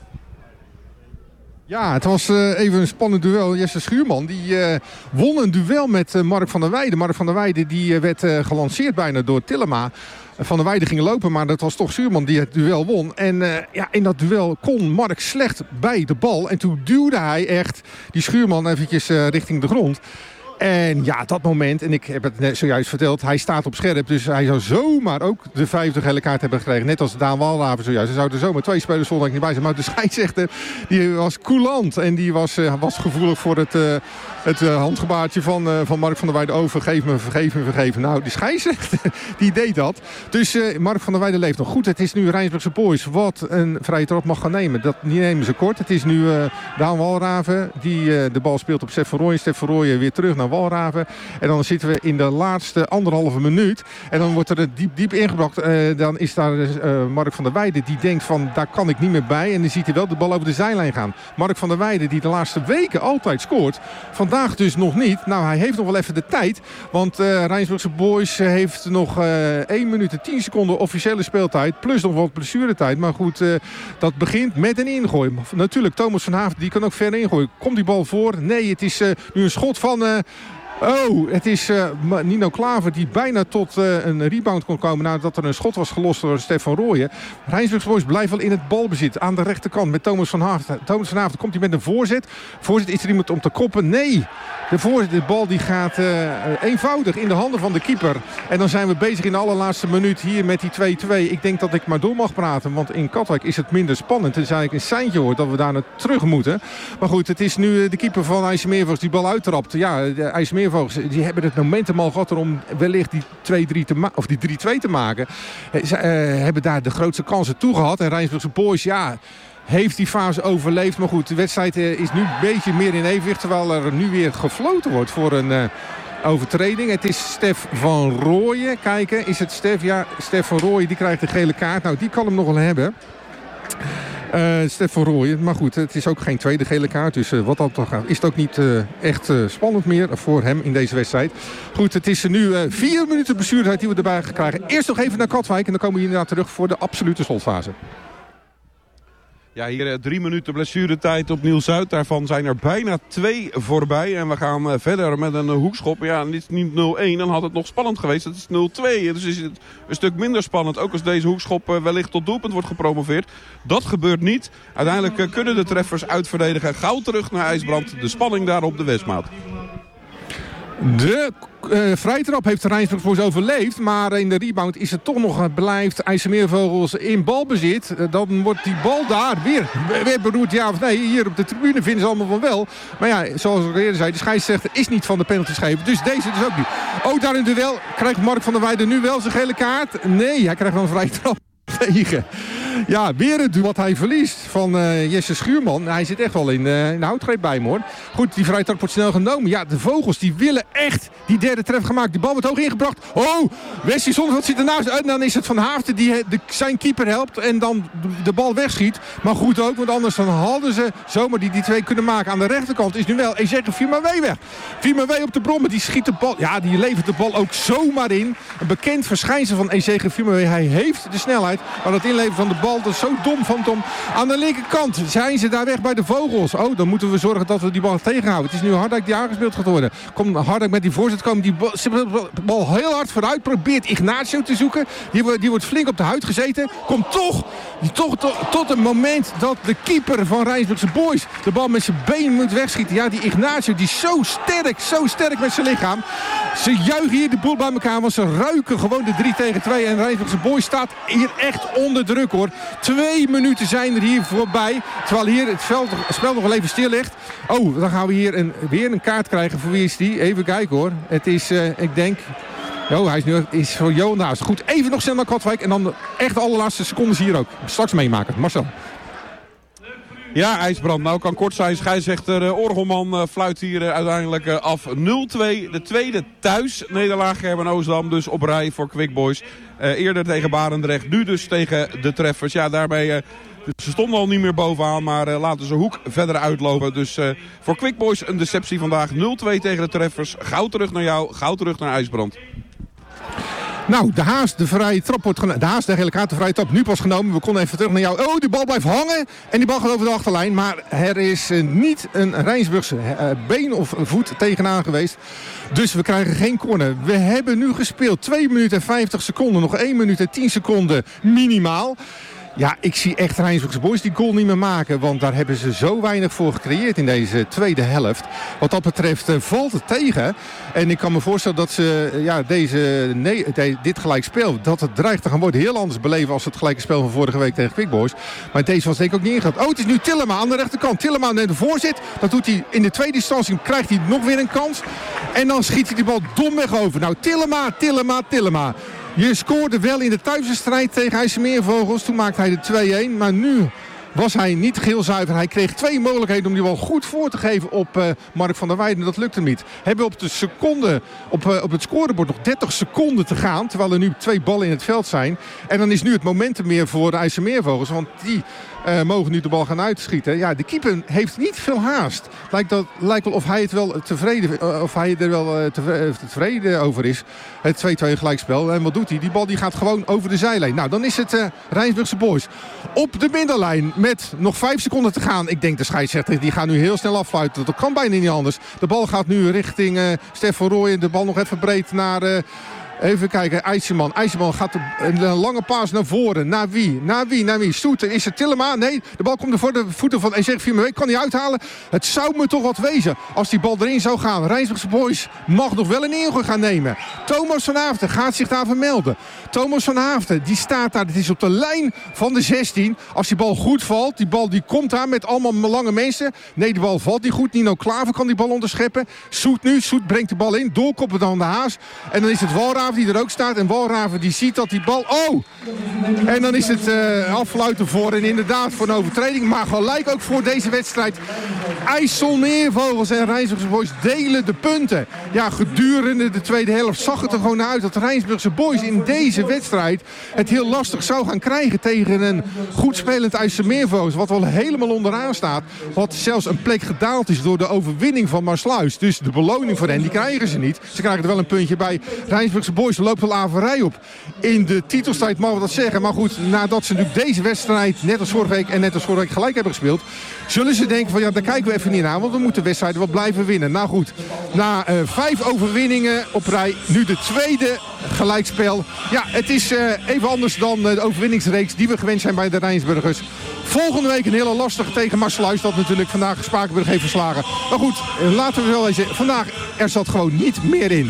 Ja, het was even een spannend duel. Jesse Schuurman die won een duel met Mark van der Weijden. Mark van der Weijden die werd gelanceerd bijna door Tillema. Van der Weijden ging lopen, maar dat was toch Schuurman die het duel won. En in dat duel kon Mark slecht bij de bal. En toen duwde hij echt die Schuurman eventjes richting de grond. En ja, dat moment, en ik heb het net zojuist verteld, hij staat op scherp. Dus hij zou zomaar ook de 5e gele kaart hebben gekregen. Net als Daan Walraven zojuist. Er zouden zomaar 2 spelers zonder niet bij zijn. Maar de scheidsrechter, die was coulant. En die was gevoelig voor het handgebaartje van Mark van der Weijden. Oh, vergeef me. Nou, die scheidsrechter, die deed dat. Dus Mark van der Weijden leeft nog goed. Het is nu Rijnsburgse Boys wat een vrije trap mag gaan nemen. Die nemen ze kort. Het is nu Daan Walraven die de bal speelt op Stefan Rooij. Stefan Rooij weer terug naar Walraven. En dan zitten we in de laatste 1,5 minuut. En dan wordt er diep ingebracht. Dan is daar Mark van der Weijden die denkt van daar kan ik niet meer bij. En dan ziet hij wel de bal over de zijlijn gaan. Mark van der Weijden die de laatste weken altijd scoort. Vandaag dus nog niet. Nou, hij heeft nog wel even de tijd. Want Rijnsburgse Boys heeft nog 1 minuut en 10 seconden officiële speeltijd. Plus nog wat blessuretijd. Maar goed, dat begint met een ingooi. Natuurlijk, Thomas van Haafden die kan ook ver ingooien. Komt die bal voor? Nee, het is nu een schot van Oh, het is Nino Klaver die bijna tot een rebound kon komen nadat er een schot was gelost door Stef van Rooyen. Rijnsburgse Boys blijft wel in het balbezit aan de rechterkant met Thomas van Haafden. Thomas van Haafden komt hij met een voorzet. Voorzet, is er iemand om te koppen? Nee. De bal die gaat eenvoudig in de handen van de keeper. En dan zijn we bezig in de allerlaatste minuut hier met die 2-2. Ik denk dat ik maar door mag praten, want in Katwijk is het minder spannend. Het is eigenlijk een seintje hoor dat we daar naar terug moeten. Maar goed, het is nu de keeper van IJsselmeervogels die bal uittrapt. Ja, de IJsselmeervogels die hebben het momentum al gehad om wellicht die 2-3 of die 3-2 te maken. Ze hebben daar de grootste kansen toe gehad. En Rijnsburgse Boys, ja, heeft die fase overleefd. Maar goed, de wedstrijd is nu een beetje meer in evenwicht. Terwijl er nu weer gefloten wordt voor een overtreding. Het is Stef van Rooyen. Kijken, is het Stef? Ja, Stef van Rooyen die krijgt de gele kaart. Nou, die kan hem nog wel hebben. Stef van Rooyen. Maar goed, het is ook geen tweede gele kaart. Dus wat dat toch gaat, is het ook niet echt spannend meer voor hem in deze wedstrijd. Goed, het is nu 4 minuten blessuretijd die we erbij gaan krijgen. Eerst nog even naar Katwijk en dan komen we hierna terug voor de absolute slotfase. Ja, hier 3 minuten blessuretijd op Nieuw-Zuid. Daarvan zijn er bijna 2 voorbij. En we gaan verder met een hoekschop. Ja, dit is niet 0-1. Dan had het nog spannend geweest. Het is 0-2. Dus is het een stuk minder spannend. Ook als deze hoekschop wellicht tot doelpunt wordt gepromoveerd. Dat gebeurt niet. Uiteindelijk kunnen de treffers uitverdedigen. Gauw terug naar IJsbrand. De spanning daar op de Westmaat. De vrijtrap heeft de Rijnsburgse Boys overleefd. Maar in de rebound is het toch nog blijft IJsselmeervogels in balbezit. Dan wordt die bal daar weer beroerd, ja of nee. Hier op de tribune vinden ze allemaal van wel. Maar ja, zoals ik eerder zei, de scheidsrechter is niet van de penalty geven. Dus deze dus ook niet. Oh, daar in duel krijgt Mark van der Weijden nu wel zijn gele kaart. Nee, hij krijgt wel een vrijtrap tegen. Ja, weer het duel wat hij verliest van Jesse Schuurman. Hij zit echt wel in de houtgreep bij hem hoor. Goed, die vrijtrap wordt snel genomen. Ja, de Vogels die willen echt die derde treffer gemaakt. Die bal wordt hoog ingebracht. Oh, Wesley Zonneveld zit ernaast. En dan is het Van Haafden die zijn keeper helpt en dan de bal wegschiet. Maar goed ook, want anders dan hadden ze zomaar die 2 kunnen maken. Aan de rechterkant is nu wel Ezekiel Firmawee weg. Firmawee op de brommen, die schiet de bal. Ja, die levert de bal ook zomaar in. Een bekend verschijnsel van Ezekiel Firmawee. Hij heeft de snelheid, maar dat inleveren van de bal, dat is zo dom van Tom. Aan de linkerkant zijn ze daar weg bij de Vogels. Oh, dan moeten we zorgen dat we die bal tegenhouden. Het is nu Hardijk die aangespeeld gaat worden. Komt Hardijk met die voorzet, komt die bal heel hard vooruit. Probeert Ignacio te zoeken. Die wordt flink op de huid gezeten. Komt toch tot een moment dat de keeper van Rijnsburgse Boys de bal met zijn been moet wegschieten. Ja, die Ignacio die is zo sterk met zijn lichaam. Ze juichen hier de boel bij elkaar, want ze ruiken gewoon de 3-2. En Rijnsburgse Boys staat hier echt onder druk hoor. 2 minuten zijn er hier voorbij. Terwijl hier het spel nog wel even stil ligt. Oh, dan gaan we hier weer een kaart krijgen. Voor wie is die? Even kijken hoor. Het is, ik denk... Oh, hij is voor Jonas. Goed, even nog snel naar Katwijk. En dan echt de allerlaatste secondes hier ook. Straks meemaken. Marcel. Ja, IJsbrand. Nou kan kort zijn. Scheidsrechter Orgelman fluit hier uiteindelijk af. 0-2. De tweede thuis nederlaag Gerben Oosdam. Dus op rij voor Quick Boys. Eerder tegen Barendrecht. Nu dus tegen de treffers. Ja, daarbij... Ze stonden al niet meer bovenaan, maar laten ze Hoek verder uitlopen. Dus voor Quick Boys een deceptie vandaag. 0-2 tegen de treffers. Gauw terug naar jou, gauw terug naar IJsbrand. Nou, de Haas, de vrije trap wordt genomen. De Haas, de hele kaart, de vrije trap nu pas genomen. We konden even terug naar jou. Oh, die bal blijft hangen. En die bal gaat over de achterlijn. Maar er is niet een Rijnsburgse been of voet tegenaan geweest. Dus we krijgen geen corner. We hebben nu gespeeld 2 minuten en 50 seconden. Nog 1 minuut en 10 seconden minimaal. Ja, ik zie echt Rijnsburgse Boys die goal niet meer maken. Want daar hebben ze zo weinig voor gecreëerd in deze tweede helft. Wat dat betreft valt het tegen. En ik kan me voorstellen dat ze dit gelijkspel, dat het dreigt te gaan worden, heel anders beleven als het gelijke spel van vorige week tegen Quick Boys. Maar deze was denk ik ook niet ingehaald. Oh, het is nu Tillema aan de rechterkant. Tillema neemt de voorzet. Dat doet hij in de tweede instantie. Krijgt hij nog weer een kans. En dan schiet hij die bal domweg over. Nou, Tillema. Je scoorde wel in de thuiswedstrijd tegen IJsselmeervogels. Toen maakte hij de 2-1. Maar nu was hij niet geheel zuiver. Hij kreeg 2 mogelijkheden om die bal goed voor te geven op Mark van der Weijden. Dat lukte niet. Hebben op de seconde op het scorebord nog 30 seconden te gaan. Terwijl er nu 2 ballen in het veld zijn. En dan is nu het momentum meer voor de IJsselmeervogels. Want die mogen nu de bal gaan uitschieten. Ja, de keeper heeft niet veel haast. Lijkt wel of hij het wel tevreden over is. Het 2-2 gelijkspel. En wat doet hij? Die bal die gaat gewoon over de zijlijn. Nou, dan is het Rijnsburgse Boys op de middenlijn met nog 5 seconden te gaan. Ik denk de scheidsrechter, die gaat nu heel snel affluiten. Dat kan bijna niet anders. De bal gaat nu richting Stefan Rooyen. De bal nog even breed naar... Even kijken, IJsselman. IJsselman gaat een lange paas naar voren. Naar wie? Soeter. Is het Tillema? Nee, de bal komt er voor de voeten van Ezekiel. Kan hij uithalen? Het zou me toch wat wezen als die bal erin zou gaan. Rijnsburgse Boys mag nog wel een ingooi gaan nemen. Thomas van Haafden gaat zich daar vermelden. Thomas van Haafden, die staat daar. Het is op de lijn van de 16. Als die bal goed valt, die bal die komt daar met allemaal lange mensen. Nee, de bal valt niet goed. Nino Klaver kan die bal onderscheppen. Soet brengt de bal in. Doorkoppen dan de Haas. En dan is het Walraven die er ook staat. En Walraven die ziet dat die bal... Oh! En dan is het affluiten voor. En inderdaad voor een overtreding. Maar gelijk ook voor deze wedstrijd. IJsselmeervogels en Rijnsburgse Boys delen de punten. Ja, gedurende de tweede helft zag het er gewoon naar uit dat Rijnsburgse Boys in deze wedstrijd het heel lastig zou gaan krijgen tegen een goed spelend IJsselmeervogels. Wat wel helemaal onderaan staat. Wat zelfs een plek gedaald is door de overwinning van Maasluis. Dus de beloning voor hen, die krijgen ze niet. Ze krijgen er wel een puntje bij. Rijnsburgse Boys loopt wel averij op. In de titelstrijd mogen we dat zeggen. Maar goed, nadat ze natuurlijk deze wedstrijd net als vorige week en net als vorige week gelijk hebben gespeeld, zullen ze denken van ja, daar kijken we even niet naar. Want we moeten wedstrijden wel blijven winnen. Nou goed, na 5 overwinningen op rij, nu de tweede gelijkspel. Ja, het is even anders dan de overwinningsreeks die we gewend zijn bij de Rijnsburgers. Volgende week een hele lastige tegen Maasluis, dat natuurlijk vandaag Spakenburg heeft verslagen. Maar goed, laten we wel eens zeggen, vandaag er zat gewoon niet meer in.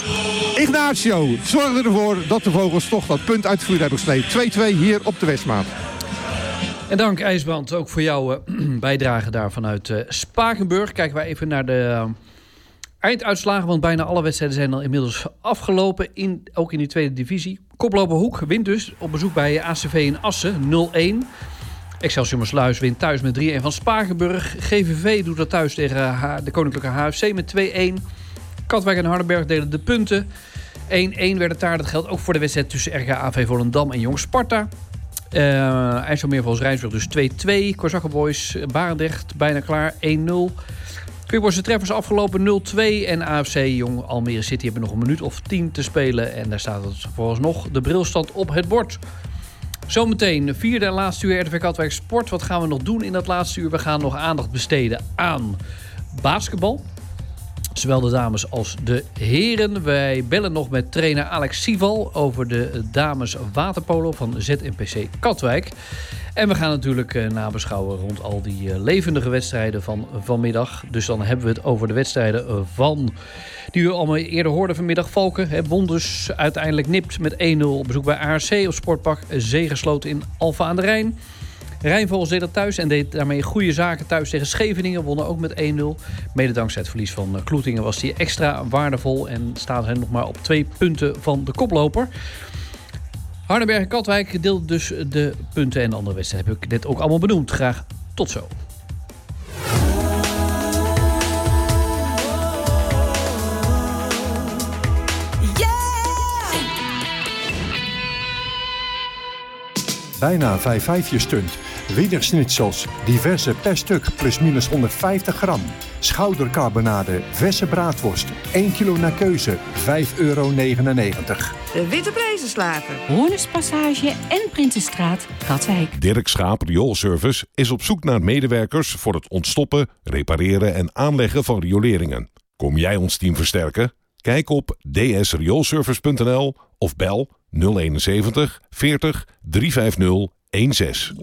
Ignacio zorgde ervoor dat de Vogels toch dat punt uit het vuur hebben gesleept. 2-2 hier op de Westmaat. En dank IJsbrand ook voor jouw bijdrage daar vanuit Spakenburg. Kijken wij even naar de einduitslagen, want bijna alle wedstrijden zijn al inmiddels afgelopen. Ook in die tweede divisie. Koploper Hoek wint dus op bezoek bij ACV in Assen 0-1. Excelsior Maasluis wint thuis met 3-1 van Spakenburg. GVV doet dat thuis tegen de Koninklijke HFC met 2-1. Katwijk en Hardenberg delen de punten. 1-1 werd het daar. Dat geldt ook voor de wedstrijd tussen RKAV Volendam en Jong Sparta. IJsselmeervogels Rijnsburg dus 2-2. Kozakkenboys Boys Barendrecht bijna klaar 1-0. Quickboys treffers afgelopen 0-2. En AFC Jong Almere City hebben nog een minuut of 10 te spelen. En daar staat het vooralsnog de brilstand op het bord. Zometeen, 4e en laatste uur RTV Katwijk Sport. Wat gaan we nog doen in dat laatste uur? We gaan nog aandacht besteden aan basketbal. Zowel de dames als de heren. Wij bellen nog met trainer Alex Sieval over de dames waterpolo van ZNPC Katwijk. En we gaan natuurlijk nabeschouwen rond al die levendige wedstrijden van vanmiddag. Dus dan hebben we het over de wedstrijden van die u allemaal eerder hoorden vanmiddag. Valken won dus uiteindelijk nipt met 1-0 op bezoek bij ARC op Sportpark Zegersloot in Alphen aan de Rijn. Rijnvogels deed dat thuis en deed daarmee goede zaken thuis tegen Scheveningen. Wonnen ook met 1-0. Mede dankzij het verlies van Kloetingen was die extra waardevol. En staat hen nog maar op 2 punten van de koploper. Hardenberg en Katwijk deelden dus de punten en de andere wedstrijden. Heb ik net ook allemaal benoemd. Graag tot zo. Bijna 5-5 stunt. Wienerschnitzels, diverse per stuk plus minus 150 gram. Schoudercarbonade, verse braadworst. 1 kilo naar keuze, €5,99. De Witte Prijzenslager. Hoornerspassage en Prinsenstraat, Katwijk. Dirk Schaap Rioolservice is op zoek naar medewerkers voor het ontstoppen, repareren en aanleggen van rioleringen. Kom jij ons team versterken? Kijk op dsrioolservice.nl of bel 071 40 350 16.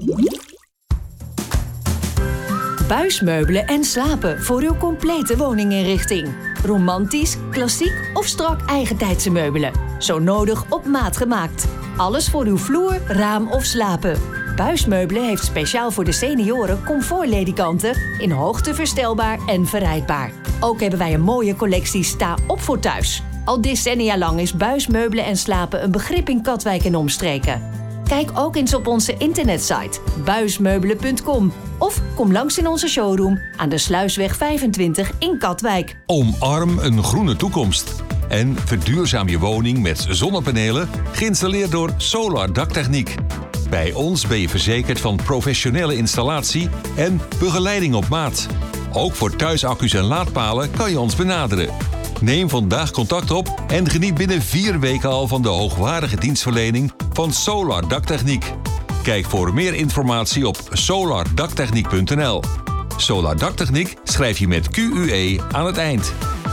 Buismeubelen en slapen voor uw complete woninginrichting. Romantisch, klassiek of strak eigentijdse meubelen. Zo nodig op maat gemaakt. Alles voor uw vloer, raam of slapen. Buismeubelen heeft speciaal voor de senioren comfortledikanten in hoogte verstelbaar en verrijdbaar. Ook hebben wij een mooie collectie sta op voor thuis. Al decennia lang is buismeubelen en slapen een begrip in Katwijk en omstreken. Kijk ook eens op onze internetsite buismeubelen.com of kom langs in onze showroom aan de Sluisweg 25 in Katwijk. Omarm een groene toekomst en verduurzaam je woning met zonnepanelen geïnstalleerd door Solar Daktechniek. Bij ons ben je verzekerd van professionele installatie en begeleiding op maat. Ook voor thuisaccu's en laadpalen kan je ons benaderen. Neem vandaag contact op en geniet binnen 4 weken al van de hoogwaardige dienstverlening van Solar Daktechniek. Kijk voor meer informatie op solardaktechniek.nl. Solar Daktechniek schrijf je met QUE aan het eind.